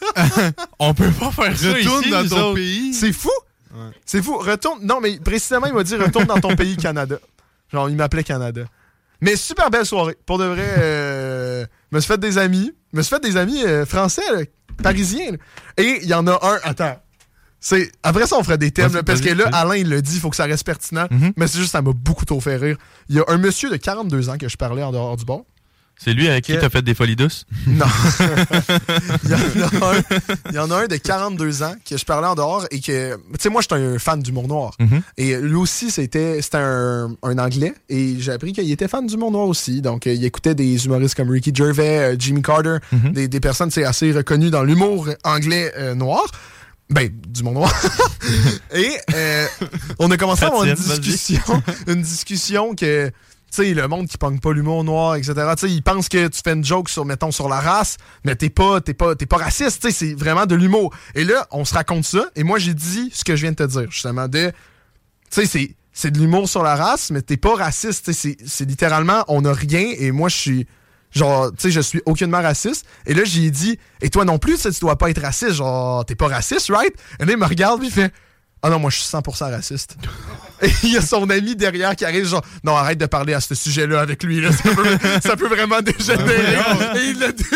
on peut pas faire ça Retourne ici, dans ton autres. pays. C'est fou. Ouais. C'est fou. Retourne. Non, mais précisément, il m'a dit « Retourne dans ton pays, Canada ». Genre, il m'appelait Canada. Mais super belle soirée. Pour de vrai, euh, me suis fait des amis. me suis fait des amis euh, français, là, parisiens. Là. Et il y en a un... Attends. C'est, après ça, on ferait des thèmes, là, parce que là, Alain, il l'a dit, il faut que ça reste pertinent. Mm-hmm. Mais c'est juste, ça m'a beaucoup trop fait rire. Il y a un monsieur de quarante-deux ans que je parlais en dehors du bar. C'est lui avec que... qui t'as fait des Folies Douces? Non. il, y en a un, il y en a un de quarante-deux ans que je parlais en dehors et que... Tu sais, moi, j'étais un fan d'humour noir. Mm-hmm. Et lui aussi, c'était, c'était un, un Anglais. Et j'ai appris qu'il était fan d'humour noir aussi. Donc, euh, il écoutait des humoristes comme Ricky Gervais, euh, Jimmy Carter, mm-hmm. des, des personnes assez reconnues dans l'humour anglais euh, noir. Ben, du monde noir. Et euh, on a commencé à avoir une discussion, une discussion que... Tu sais, le monde qui pogne pas l'humour noir, et cetera. Tu sais, ils pensent que tu fais une joke sur, mettons, sur la race, mais t'es pas, t'es pas, t'es pas raciste. Tu sais, c'est vraiment de l'humour. Et là, on se raconte ça. Et moi, j'ai dit ce que je viens de te dire, justement, de... Tu sais, c'est, c'est de l'humour sur la race, mais t'es pas raciste. Tu sais, c'est, c'est littéralement, on a rien. Et moi, je suis... Genre, tu sais, je suis aucunement raciste. Et là, j'ai dit, et toi non plus, tu dois pas être raciste. Genre, t'es pas raciste, right? Et là, il me regarde, puis il fait... Ah non, moi, je suis cent pour cent raciste. Et il y a son ami derrière qui arrive, genre, non, arrête de parler à ce sujet-là avec lui, là. Ça peut, ça peut vraiment dégénérer. Et il l'a dit.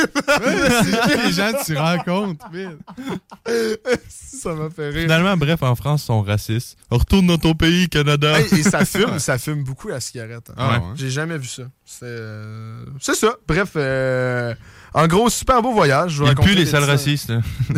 Les gens, tu rencontres, ça m'a fait rire. Finalement, bref, en France, ils sont racistes. On retourne dans ton pays, Canada. Hey, et ça fume, ça fume beaucoup la cigarette. Hein. Ah, ouais. J'ai jamais vu ça. C'est, euh... c'est ça. Bref, euh... en gros, super beau voyage. Il pue les sales racistes.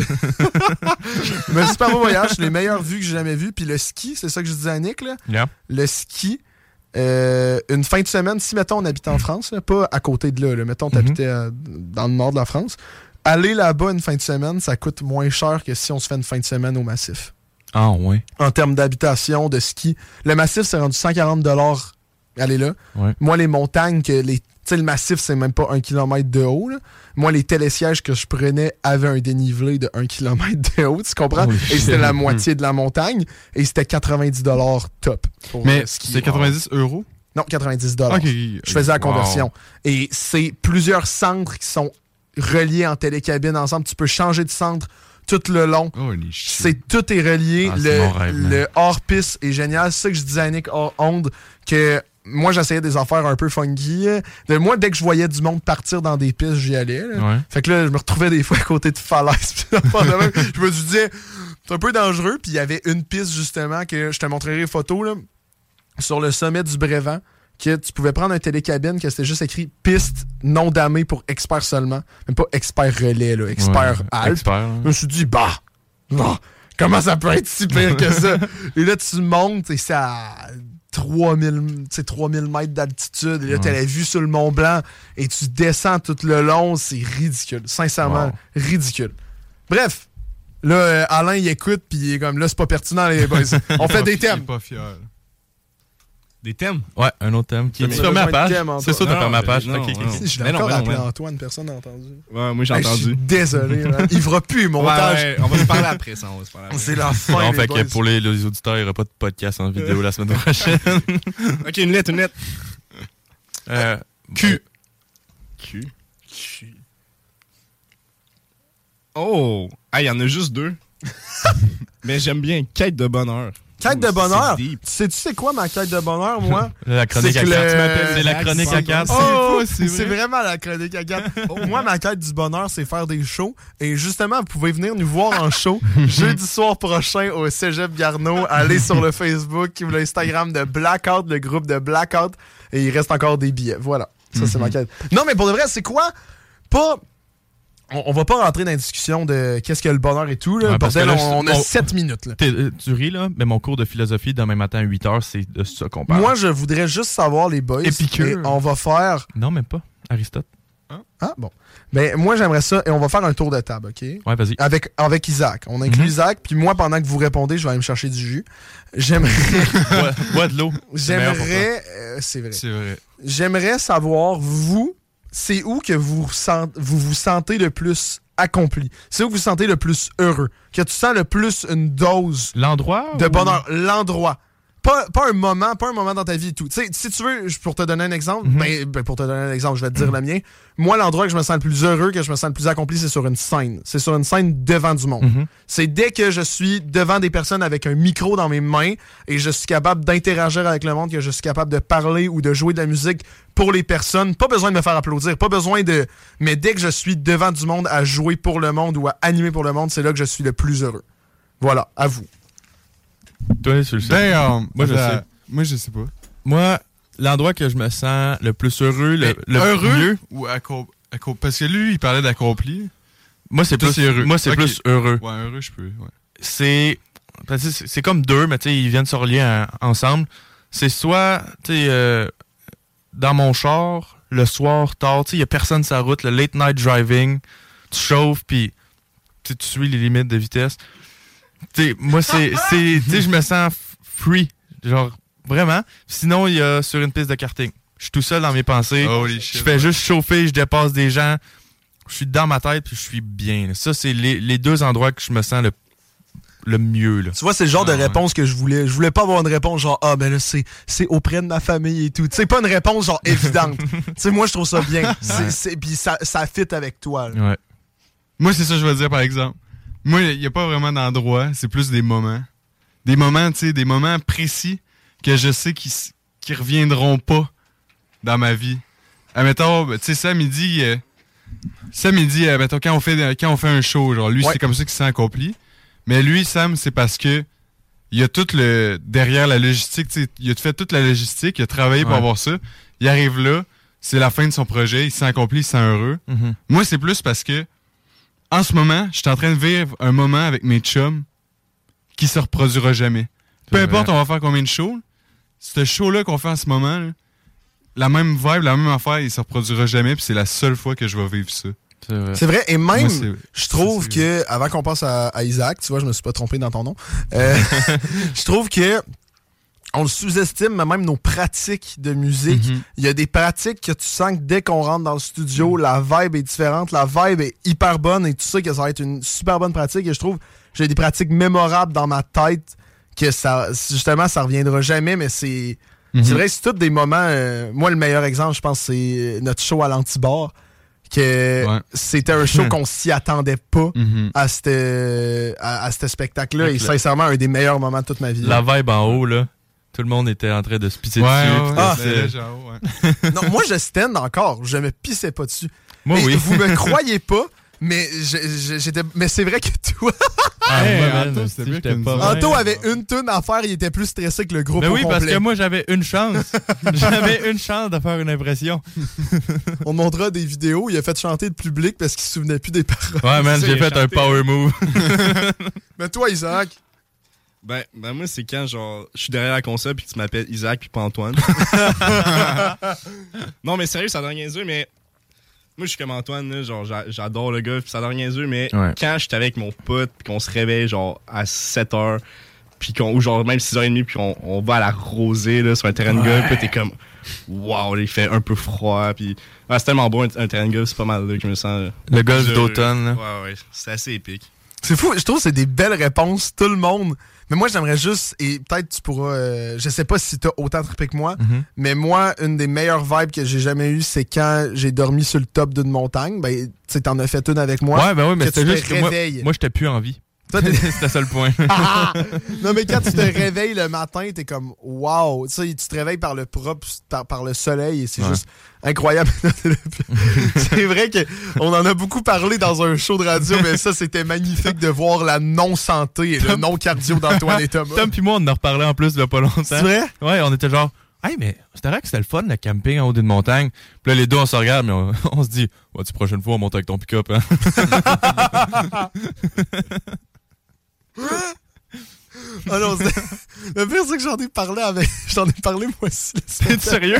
Mais super beau voyage, les meilleures vues que j'ai jamais vues. Puis le ski, c'est ça que je disais à Nick. Là. Yeah. Le ski, euh, une fin de semaine, si mettons on habitait en France, là, pas à côté de là, là mettons on habitait mm-hmm. dans le nord de la France, aller là-bas une fin de semaine, ça coûte moins cher que si on se fait une fin de semaine au Massif. Ah ouais. En termes d'habitation, de ski. Le Massif, c'est rendu cent quarante dollars aller là. Ouais. Moi, les montagnes, que les tu sais, le Massif, c'est même pas un kilomètre de haut. Là. Moi, les télésièges que je prenais avaient un dénivelé de un kilomètre de haut, tu comprends? Oh, et c'était la moitié de la montagne. Et c'était quatre-vingt-dix dollars top. Mais c'était quatre-vingt-dix euros? Non, quatre-vingt-dix dollars. Okay. Je faisais la conversion. Wow. Et c'est plusieurs centres qui sont reliés en télécabine ensemble. Tu peux changer de centre tout le long. Oh, c'est tout est relié. Ah, le, le hors-piste est génial. C'est ça que je disais à Nick hors onde, que moi, j'essayais des affaires un peu funky. De, moi, dès que je voyais du monde partir dans des pistes, j'y allais. Là. Ouais. Fait que là, je me retrouvais des fois à côté de falaises. Je me disais, c'est un peu dangereux. Puis il y avait une piste, justement, que je te montrerai les photos, là, sur le sommet du Brévent, que tu pouvais prendre un télécabine, que c'était juste écrit « piste non damée pour experts seulement ». Même pas expert relais, là, expert ouais, Alpes. Expert, hein. Je me suis dit, bah, bah, comment ça peut être si pire que ça? Et là, tu montes et c'est à trois mille, trois mille mètres d'altitude. Et là, ouais. tu as la vue sur le Mont Blanc et tu descends tout le long. C'est ridicule. Sincèrement, wow. ridicule. Bref, là, euh, Alain, il écoute, puis il est comme, là, c'est pas pertinent, les boys. On fait des thèmes. Il est pas fier. Des thèmes? Ouais, un autre thème. Qui tu fermé ma page. Thème, c'est ça, t'as fermé ma page. Non, okay, okay. non. Je l'ai Mais encore non, appelé non, Antoine, personne n'a entendu. Ouais, moi j'ai Hey, entendu. je suis désolé, hein. Il fera plus montage. Ouais, ouais, on va se parler après ça. On va se parler après. C'est la fin. Non, les fait boys. que pour les, les auditeurs, il n'y aura pas de podcast en vidéo la semaine prochaine. Ok, une lettre, une lettre. Euh, Q. Q. Q. Oh! Ah, il y en a juste deux. Mais j'aime bien quête de bonheur. Quête de bonheur? C'est Tu sais, tu sais quoi ma quête de bonheur, moi? La chronique à quatre. Le... C'est la chronique à quatre. Oh, c'est, c'est vraiment la chronique à quatre. Moi, ma quête du bonheur, c'est faire des shows. Et justement, vous pouvez venir nous voir en show jeudi soir prochain au Cégep Garneau. Allez sur le Facebook ou l'Instagram de Blackout, le groupe de Blackout. Et il reste encore des billets. Voilà. Ça, mm-hmm. c'est ma quête. Non, mais pour de vrai, c'est quoi? Pas... On, on va pas rentrer dans la discussion de qu'est-ce que le bonheur et tout. Là. Ouais, Bordel, là, on, on a on, sept minutes. Là. Euh, tu ris, là, mais mon cours de philosophie demain matin à huit heures, c'est de ça qu'on parle. Moi, je voudrais juste savoir, les boys. Épicure. On va faire... Non, même pas. Aristote. Hein? Ah, bon. Ben, moi, j'aimerais ça. Et on va faire un tour de table, OK? Ouais, vas-y. Avec, avec Isaac. On inclut mm-hmm. Isaac. Puis moi, pendant que vous répondez, je vais aller me chercher du jus. J'aimerais... bois, bois de l'eau. J'aimerais... Euh, c'est vrai. C'est vrai. J'aimerais savoir, vous, c'est où que vous sent... vous, vous sentez le plus accompli? C'est où que vous vous sentez le plus heureux? Que tu sens le plus une dose... L'endroit? De ou... bonheur. L'endroit. Pas, pas un moment, pas un moment dans ta vie et tout. Tu sais, si tu veux, pour te donner un exemple, mm-hmm. ben, ben pour te donner un exemple, je vais te dire mm-hmm. le mien. Moi, l'endroit que je me sens le plus heureux, que je me sens le plus accompli, c'est sur une scène. C'est sur une scène devant du monde. Mm-hmm. C'est dès que je suis devant des personnes avec un micro dans mes mains et je suis capable d'interagir avec le monde, que je suis capable de parler ou de jouer de la musique pour les personnes. Pas besoin de me faire applaudir, pas besoin de... Mais dès que je suis devant du monde à jouer pour le monde ou à animer pour le monde, c'est là que je suis le plus heureux. Voilà, à vous. Toi, tu le sais. Damn. Moi, je la... sais. Moi, je sais pas. Moi, l'endroit que je me sens le plus heureux, le, le heureux mieux... ou accom... Accom... Parce que lui, il parlait d'accompli. Moi, c'est, plus, heureux. Moi, c'est okay. plus heureux. Ouais, heureux, je peux. Ouais. C'est... c'est... C'est comme deux, mais tu sais, ils viennent se relier en... ensemble. C'est soit, tu sais, euh, dans mon char, le soir, tard, tu sais, il n'y a personne sur la route, le late night driving, tu chauffes, puis tu suis les limites de vitesse. T'sais, moi, c'est, c'est tu sais, je me sens free, genre, vraiment. Sinon, il y a sur une piste de karting. Je suis tout seul dans mes pensées. Holy shit, je fais ouais. juste chauffer, je dépasse des gens. Je suis dans ma tête, puis je suis bien. Là. Ça, c'est les, les deux endroits que je me sens le, le mieux. Là. Tu vois, c'est le genre ah, de réponse ouais. que je voulais. Je voulais pas avoir une réponse genre, ah, ben là, c'est, c'est auprès de ma famille et tout. Tu sais, pas une réponse genre évidente. Tu sais, moi, je trouve ça bien. Ouais. C'est, c'est, puis ça, ça fit avec toi. Là. Ouais. Moi, c'est ça que je veux dire, par exemple. Moi, il n'y a pas vraiment d'endroit, c'est plus des moments. Des moments, tu sais, des moments précis que je sais qu'ils qui reviendront pas dans ma vie. Admettons, tu sais, ça, midi, euh, ça, midi, admettons, quand on fait, quand on fait un show, genre, lui, ouais. c'est comme ça qu'il s'est accompli. Mais lui, Sam, c'est parce que il y a tout le, derrière la logistique, tu sais, il a fait toute la logistique, il a travaillé ouais. pour avoir ça. Il arrive là, c'est la fin de son projet, il s'est accompli, il se sent heureux. Mm-hmm. Moi, c'est plus parce que en ce moment, je suis en train de vivre un moment avec mes chums qui se reproduira jamais. Peu c'est importe, vrai. On va faire combien de shows. Ce show-là qu'on fait en ce moment, là, la même vibe, la même affaire, il se reproduira jamais, puis c'est la seule fois que je vais vivre ça. C'est vrai. C'est vrai, et même, moi, je trouve que, avant qu'on passe à, à Isaac, tu vois, je me suis pas trompé dans ton nom, euh, je trouve que on le sous-estime, mais même nos pratiques de musique. Mm-hmm. Il y a des pratiques que tu sens que dès qu'on rentre dans le studio, mm-hmm. la vibe est différente, la vibe est hyper bonne et tu sais que ça va être une super bonne pratique. Et je trouve j'ai des pratiques mémorables dans ma tête que ça, justement, ça reviendra jamais, mais c'est, mm-hmm. c'est vrai, c'est tous des moments. Euh, moi, le meilleur exemple, je pense, c'est notre show à l'Antibar. Que ouais. c'était un show qu'on s'y attendait pas mm-hmm. à ce à, à spectacle-là. Et sincèrement, un des meilleurs moments de toute ma vie. La vibe en haut, là. Tout le monde était en train de se pisser Ouais, dessus. ouais, puis ah, c'était- c'est genre, ouais. Non, moi, je stand encore. Je me pissais pas dessus. Moi, mais oui. Vous me croyez pas, mais je- je- j'étais. Mais c'est vrai que toi. Ah, Hey, moi, Anto, man, c'était si mieux j'étais qu'une pas autre. vrai. Anto avait une toune à faire, il était plus stressé que le groupe Ben au oui, parce complet. que moi, j'avais une chance. J'avais une chance de faire une impression. On montrera des vidéos, il a fait chanter le public parce qu'il se souvenait plus des paroles. Ouais, man, Ça, j'ai il a fait un chanté. power move. Mais toi, Isaac. Ben, ben moi, c'est quand, genre, je suis derrière la console puis que tu m'appelles Isaac puis pas Antoine. Non, mais sérieux, ça a l'air niaiseux, mais moi, je suis comme Antoine, là, genre, j'a- j'adore le gars puis ça a l'air niaiseux, mais Ouais. quand j'étais avec mon pote puis qu'on se réveille, genre, à sept heures, puis qu'on, ou genre, même six heures trente, puis qu'on on va à la rosée, là, sur un terrain de golf, puis t'es comme, waouh, il fait un peu froid, puis ah, c'est tellement beau un, un terrain de golf, c'est pas mal là que je me sens. Le golf heureux. d'automne, là. Ouais, ouais, c'est assez épique. C'est fou, je trouve que c'est des belles réponses, tout le monde. Mais moi, j'aimerais juste, et peut-être tu pourras, euh, je sais pas si t'as autant trippé que moi, Mhm. mais moi, une des meilleures vibes que j'ai jamais eues, c'est quand j'ai dormi sur le top d'une montagne. Ben, tu sais, t'en as fait une avec moi. Ouais, ben oui, mais que c'était tu te juste que moi, réveilles. moi j'étais plus en vie. Toi, t'es- C'était ça le point. Ah! Non, mais quand tu te réveilles le matin, t'es comme wow. Tu sais, tu te réveilles par le propre, par, par le soleil et c'est Ouais. juste incroyable. C'est vrai qu'on en a beaucoup parlé dans un show de radio, mais ça, c'était magnifique de voir la non-santé et le non-cardio d'Antoine et Thomas. Tom puis moi, on en reparlait en plus il y a pas longtemps. C'est vrai? Ouais, on était genre, hey, mais c'était vrai que c'était le fun, le camping en haut d'une montagne. Puis là, les deux, on se regarde, mais on, on se dit, ouais, tu prochaine fois, on monte avec ton pick-up, hein. Ah non, c'est- le pire, c'est que j'en ai parlé avec. J'en ai parlé moi aussi. T'es sérieux?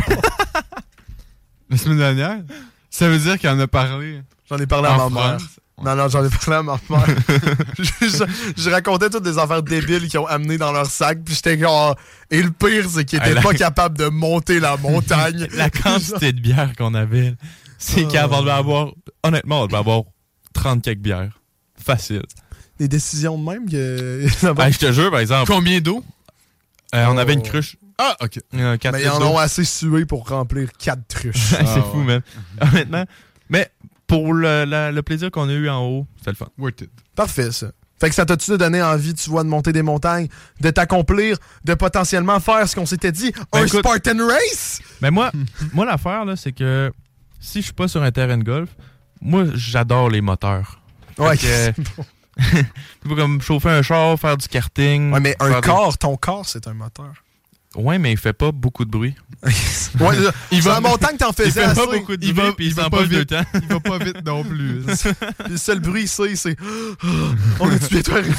La semaine dernière? Ça veut dire qu'il en a parlé. J'en ai parlé à En ma mère. France. Non, non, j'en ai parlé à ma mère. je, je- je racontais toutes des affaires débiles qu'ils ont amenées dans leur sac, puis j'étais genre. Et le pire, c'est qu'ils étaient Hey, la- pas capables de monter la montagne. La quantité de bière qu'on avait, c'est Oh. qu'on devait avoir, honnêtement, on devait avoir trente quelques bières. Facile. Des décisions de même que. Ah, je te jure, par exemple. Combien d'eau? Euh, on Oh. avait une cruche. Ah, ok. Euh, quatre Mais ils en litres d'eau. ont assez sué pour remplir quatre truches. c'est Ah, fou, ouais. man. Honnêtement. Mais pour le, la- le plaisir qu'on a eu en haut, c'était le fun. Worth it. Parfait, ça. Fait que ça t'a-tu donné envie, tu vois, de monter des montagnes, de t'accomplir, de potentiellement faire ce qu'on s'était dit, Ben, un écoute- Spartan Race? Mais moi, moi l'affaire, là, c'est que si je suis pas sur un terrain de golf, moi, j'adore les moteurs. Ouais, Fait que, c'est bon. tu peux comme chauffer un char, faire du karting. Ouais, mais un faire des- corps, ton corps, c'est un moteur. Ouais, mais il fait pas beaucoup de bruit. Ouais, là, Il sur va- la montagne, t'en Il faisais fait assez. pas beaucoup de Il bruit, va- puis il il va s'en pas passe deux vite. temps. Il va pas vite non plus. Puis le seul bruit ici, c'est on est-tu bientôt arrivé?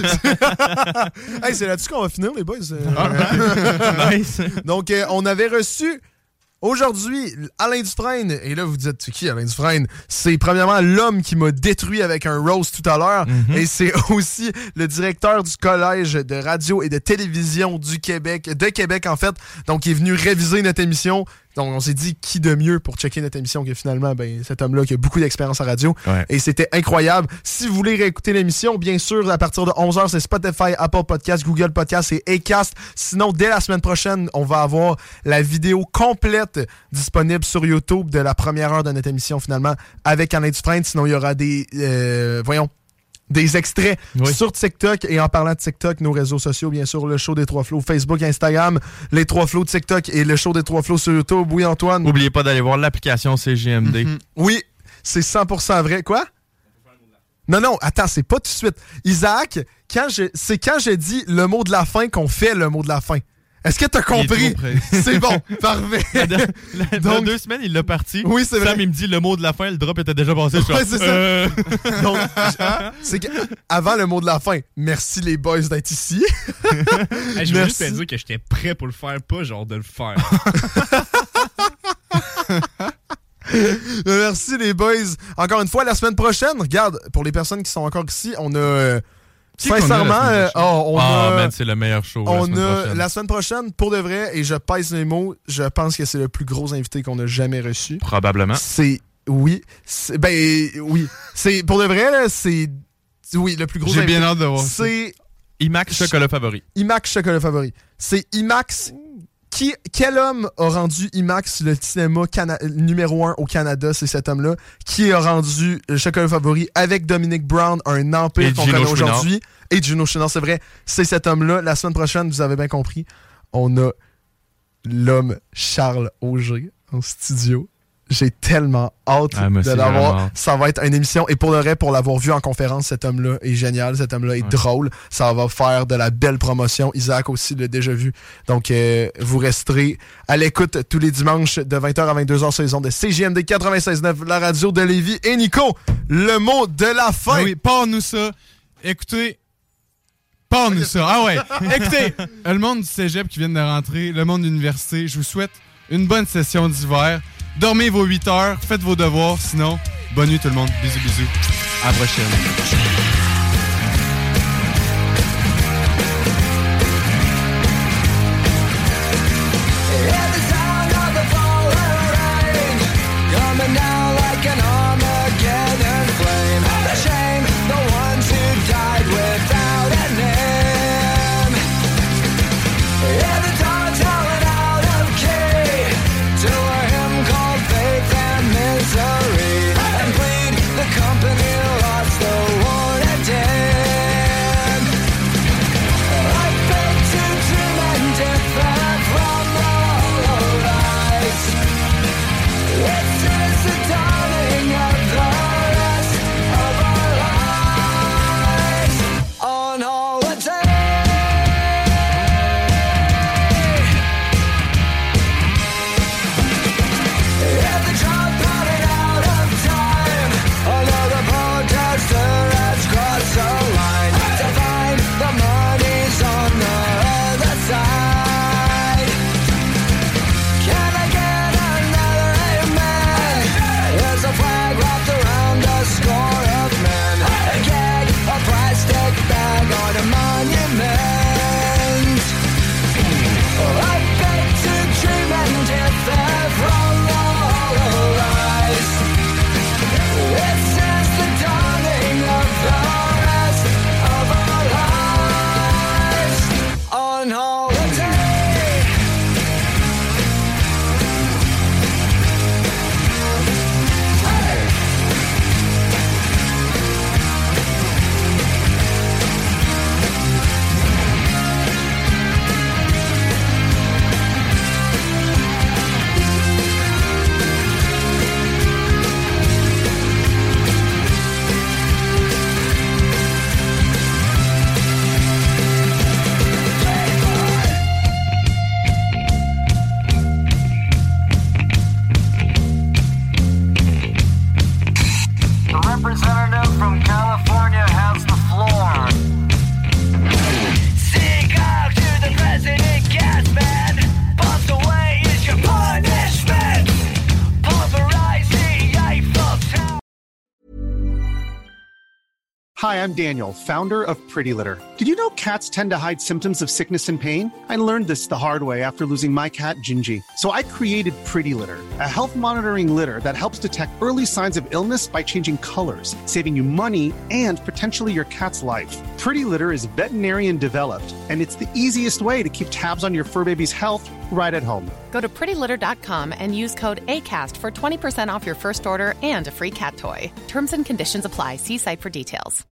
Hey, c'est là-dessus qu'on va finir, les boys. Euh, Nice. Donc, euh, on avait reçu aujourd'hui Alain Dufresne. Et là, vous dites, c'est qui Alain Dufresne? C'est premièrement l'homme qui m'a détruit avec un roast tout à l'heure. Mhm. Et c'est aussi le directeur du Collège de radio et de télévision du Québec, de Québec en fait. Donc, il est venu réviser notre émission. Donc, on s'est dit, qui de mieux pour checker notre émission que finalement, ben, cet homme-là qui a beaucoup d'expérience en radio. Ouais. Et c'était incroyable. Si vous voulez réécouter l'émission, bien sûr, à partir de onze heures, c'est Spotify, Apple Podcast, Google Podcast et Acast. Sinon, dès la semaine prochaine, on va avoir la vidéo complète disponible sur YouTube de la première heure de notre émission, finalement, avec Alain Dufresne. Sinon, il y aura des... euh, voyons... Des extraits Oui. sur TikTok. Et en parlant de TikTok, nos réseaux sociaux, bien sûr, le show des Trois Flots, Facebook, Instagram, les Trois Flots TikTok et le show des Trois Flots sur YouTube. Oui, Antoine? Oubliez pas d'aller voir l'application C G M D. Mhm. Oui, c'est cent pour cent vrai. Quoi? Non, non, attends, c'est pas tout de suite. Isaac, quand je, c'est quand je dis le mot de la fin qu'on fait le mot de la fin. Est-ce que t'as compris? Il est trop près. C'est bon, parfait. La- la- Dans Donc- deux semaines, il l'a parti. Oui, c'est vrai. Sam, il me dit le mot de la fin, le drop était déjà passé. Je suis Ouais, genre, c'est ça. euh, Donc, je- c'est que, avant le mot de la fin, merci les boys d'être ici. Hey, je veux juste Merci. te dire que j'étais prêt pour le faire, pas genre de le faire. Merci les boys. Encore une fois, la semaine prochaine, regarde, pour les personnes qui sont encore ici, on a... euh, Qui qu'on a la sincèrement, semaine euh, prochaine? oh, on Ah, a... man, c'est le meilleur show. la On semaine a prochaine. la semaine prochaine, pour de vrai, et je pèse mes mots, je pense que c'est le plus gros invité qu'on a jamais reçu. Probablement. C'est. Oui. C'est- Ben, oui. C'est. Pour de vrai, là, c'est. Oui, le plus gros J'ai invité. bien hâte de voir ça. C'est IMAX chocolat favori. IMAX Chocolat Favori. C'est IMAX. Qui, quel homme a rendu IMAX le cinéma cana- numéro un au Canada? C'est cet homme-là. Qui a rendu le Chocolat Favori avec Dominic Brown, un empire Et qu'on Gino connaît Chouinard. aujourd'hui. Et Gino Chouinard, c'est vrai. C'est cet homme-là. La semaine prochaine, vous avez bien compris, on a l'homme Charles Auger en studio. J'ai tellement hâte ah, de l'avoir. Ça va être une émission. Et pour le vrai, pour l'avoir vu en conférence, cet homme-là est génial. Cet homme-là est ouais. drôle. Ça va faire de la belle promotion. Isaac aussi l'a déjà vu. Donc, euh, vous resterez à l'écoute tous les dimanches de vingt heures à vingt-deux heures sur les ondes de C J M D quatre-vingt-seize neuf, la radio de Lévis. Et Nico, le mot de la fin. Ah oui, parle-nous ça. Écoutez, parle-nous ça. Ah ouais, écoutez, le monde du cégep qui vient de rentrer, le monde de l'université, je vous souhaite une bonne session d'hiver. Dormez vos huit heures, faites vos devoirs, sinon, bonne nuit tout le monde. Bisous, bisous. À la prochaine. Hi, I'm Daniel, founder of Pretty Litter. Did you know cats tend to hide symptoms of sickness and pain? I learned this the hard way after losing my cat, Gingy. So I created Pretty Litter, a health monitoring litter that helps detect early signs of illness by changing colors, saving you money and potentially your cat's life. Pretty Litter is veterinarian developed, and it's the easiest way to keep tabs on your fur baby's health right at home. Go to pretty litter dot com and use code ACAST for twenty percent off your first order and a free cat toy. Terms and conditions apply. See site for details.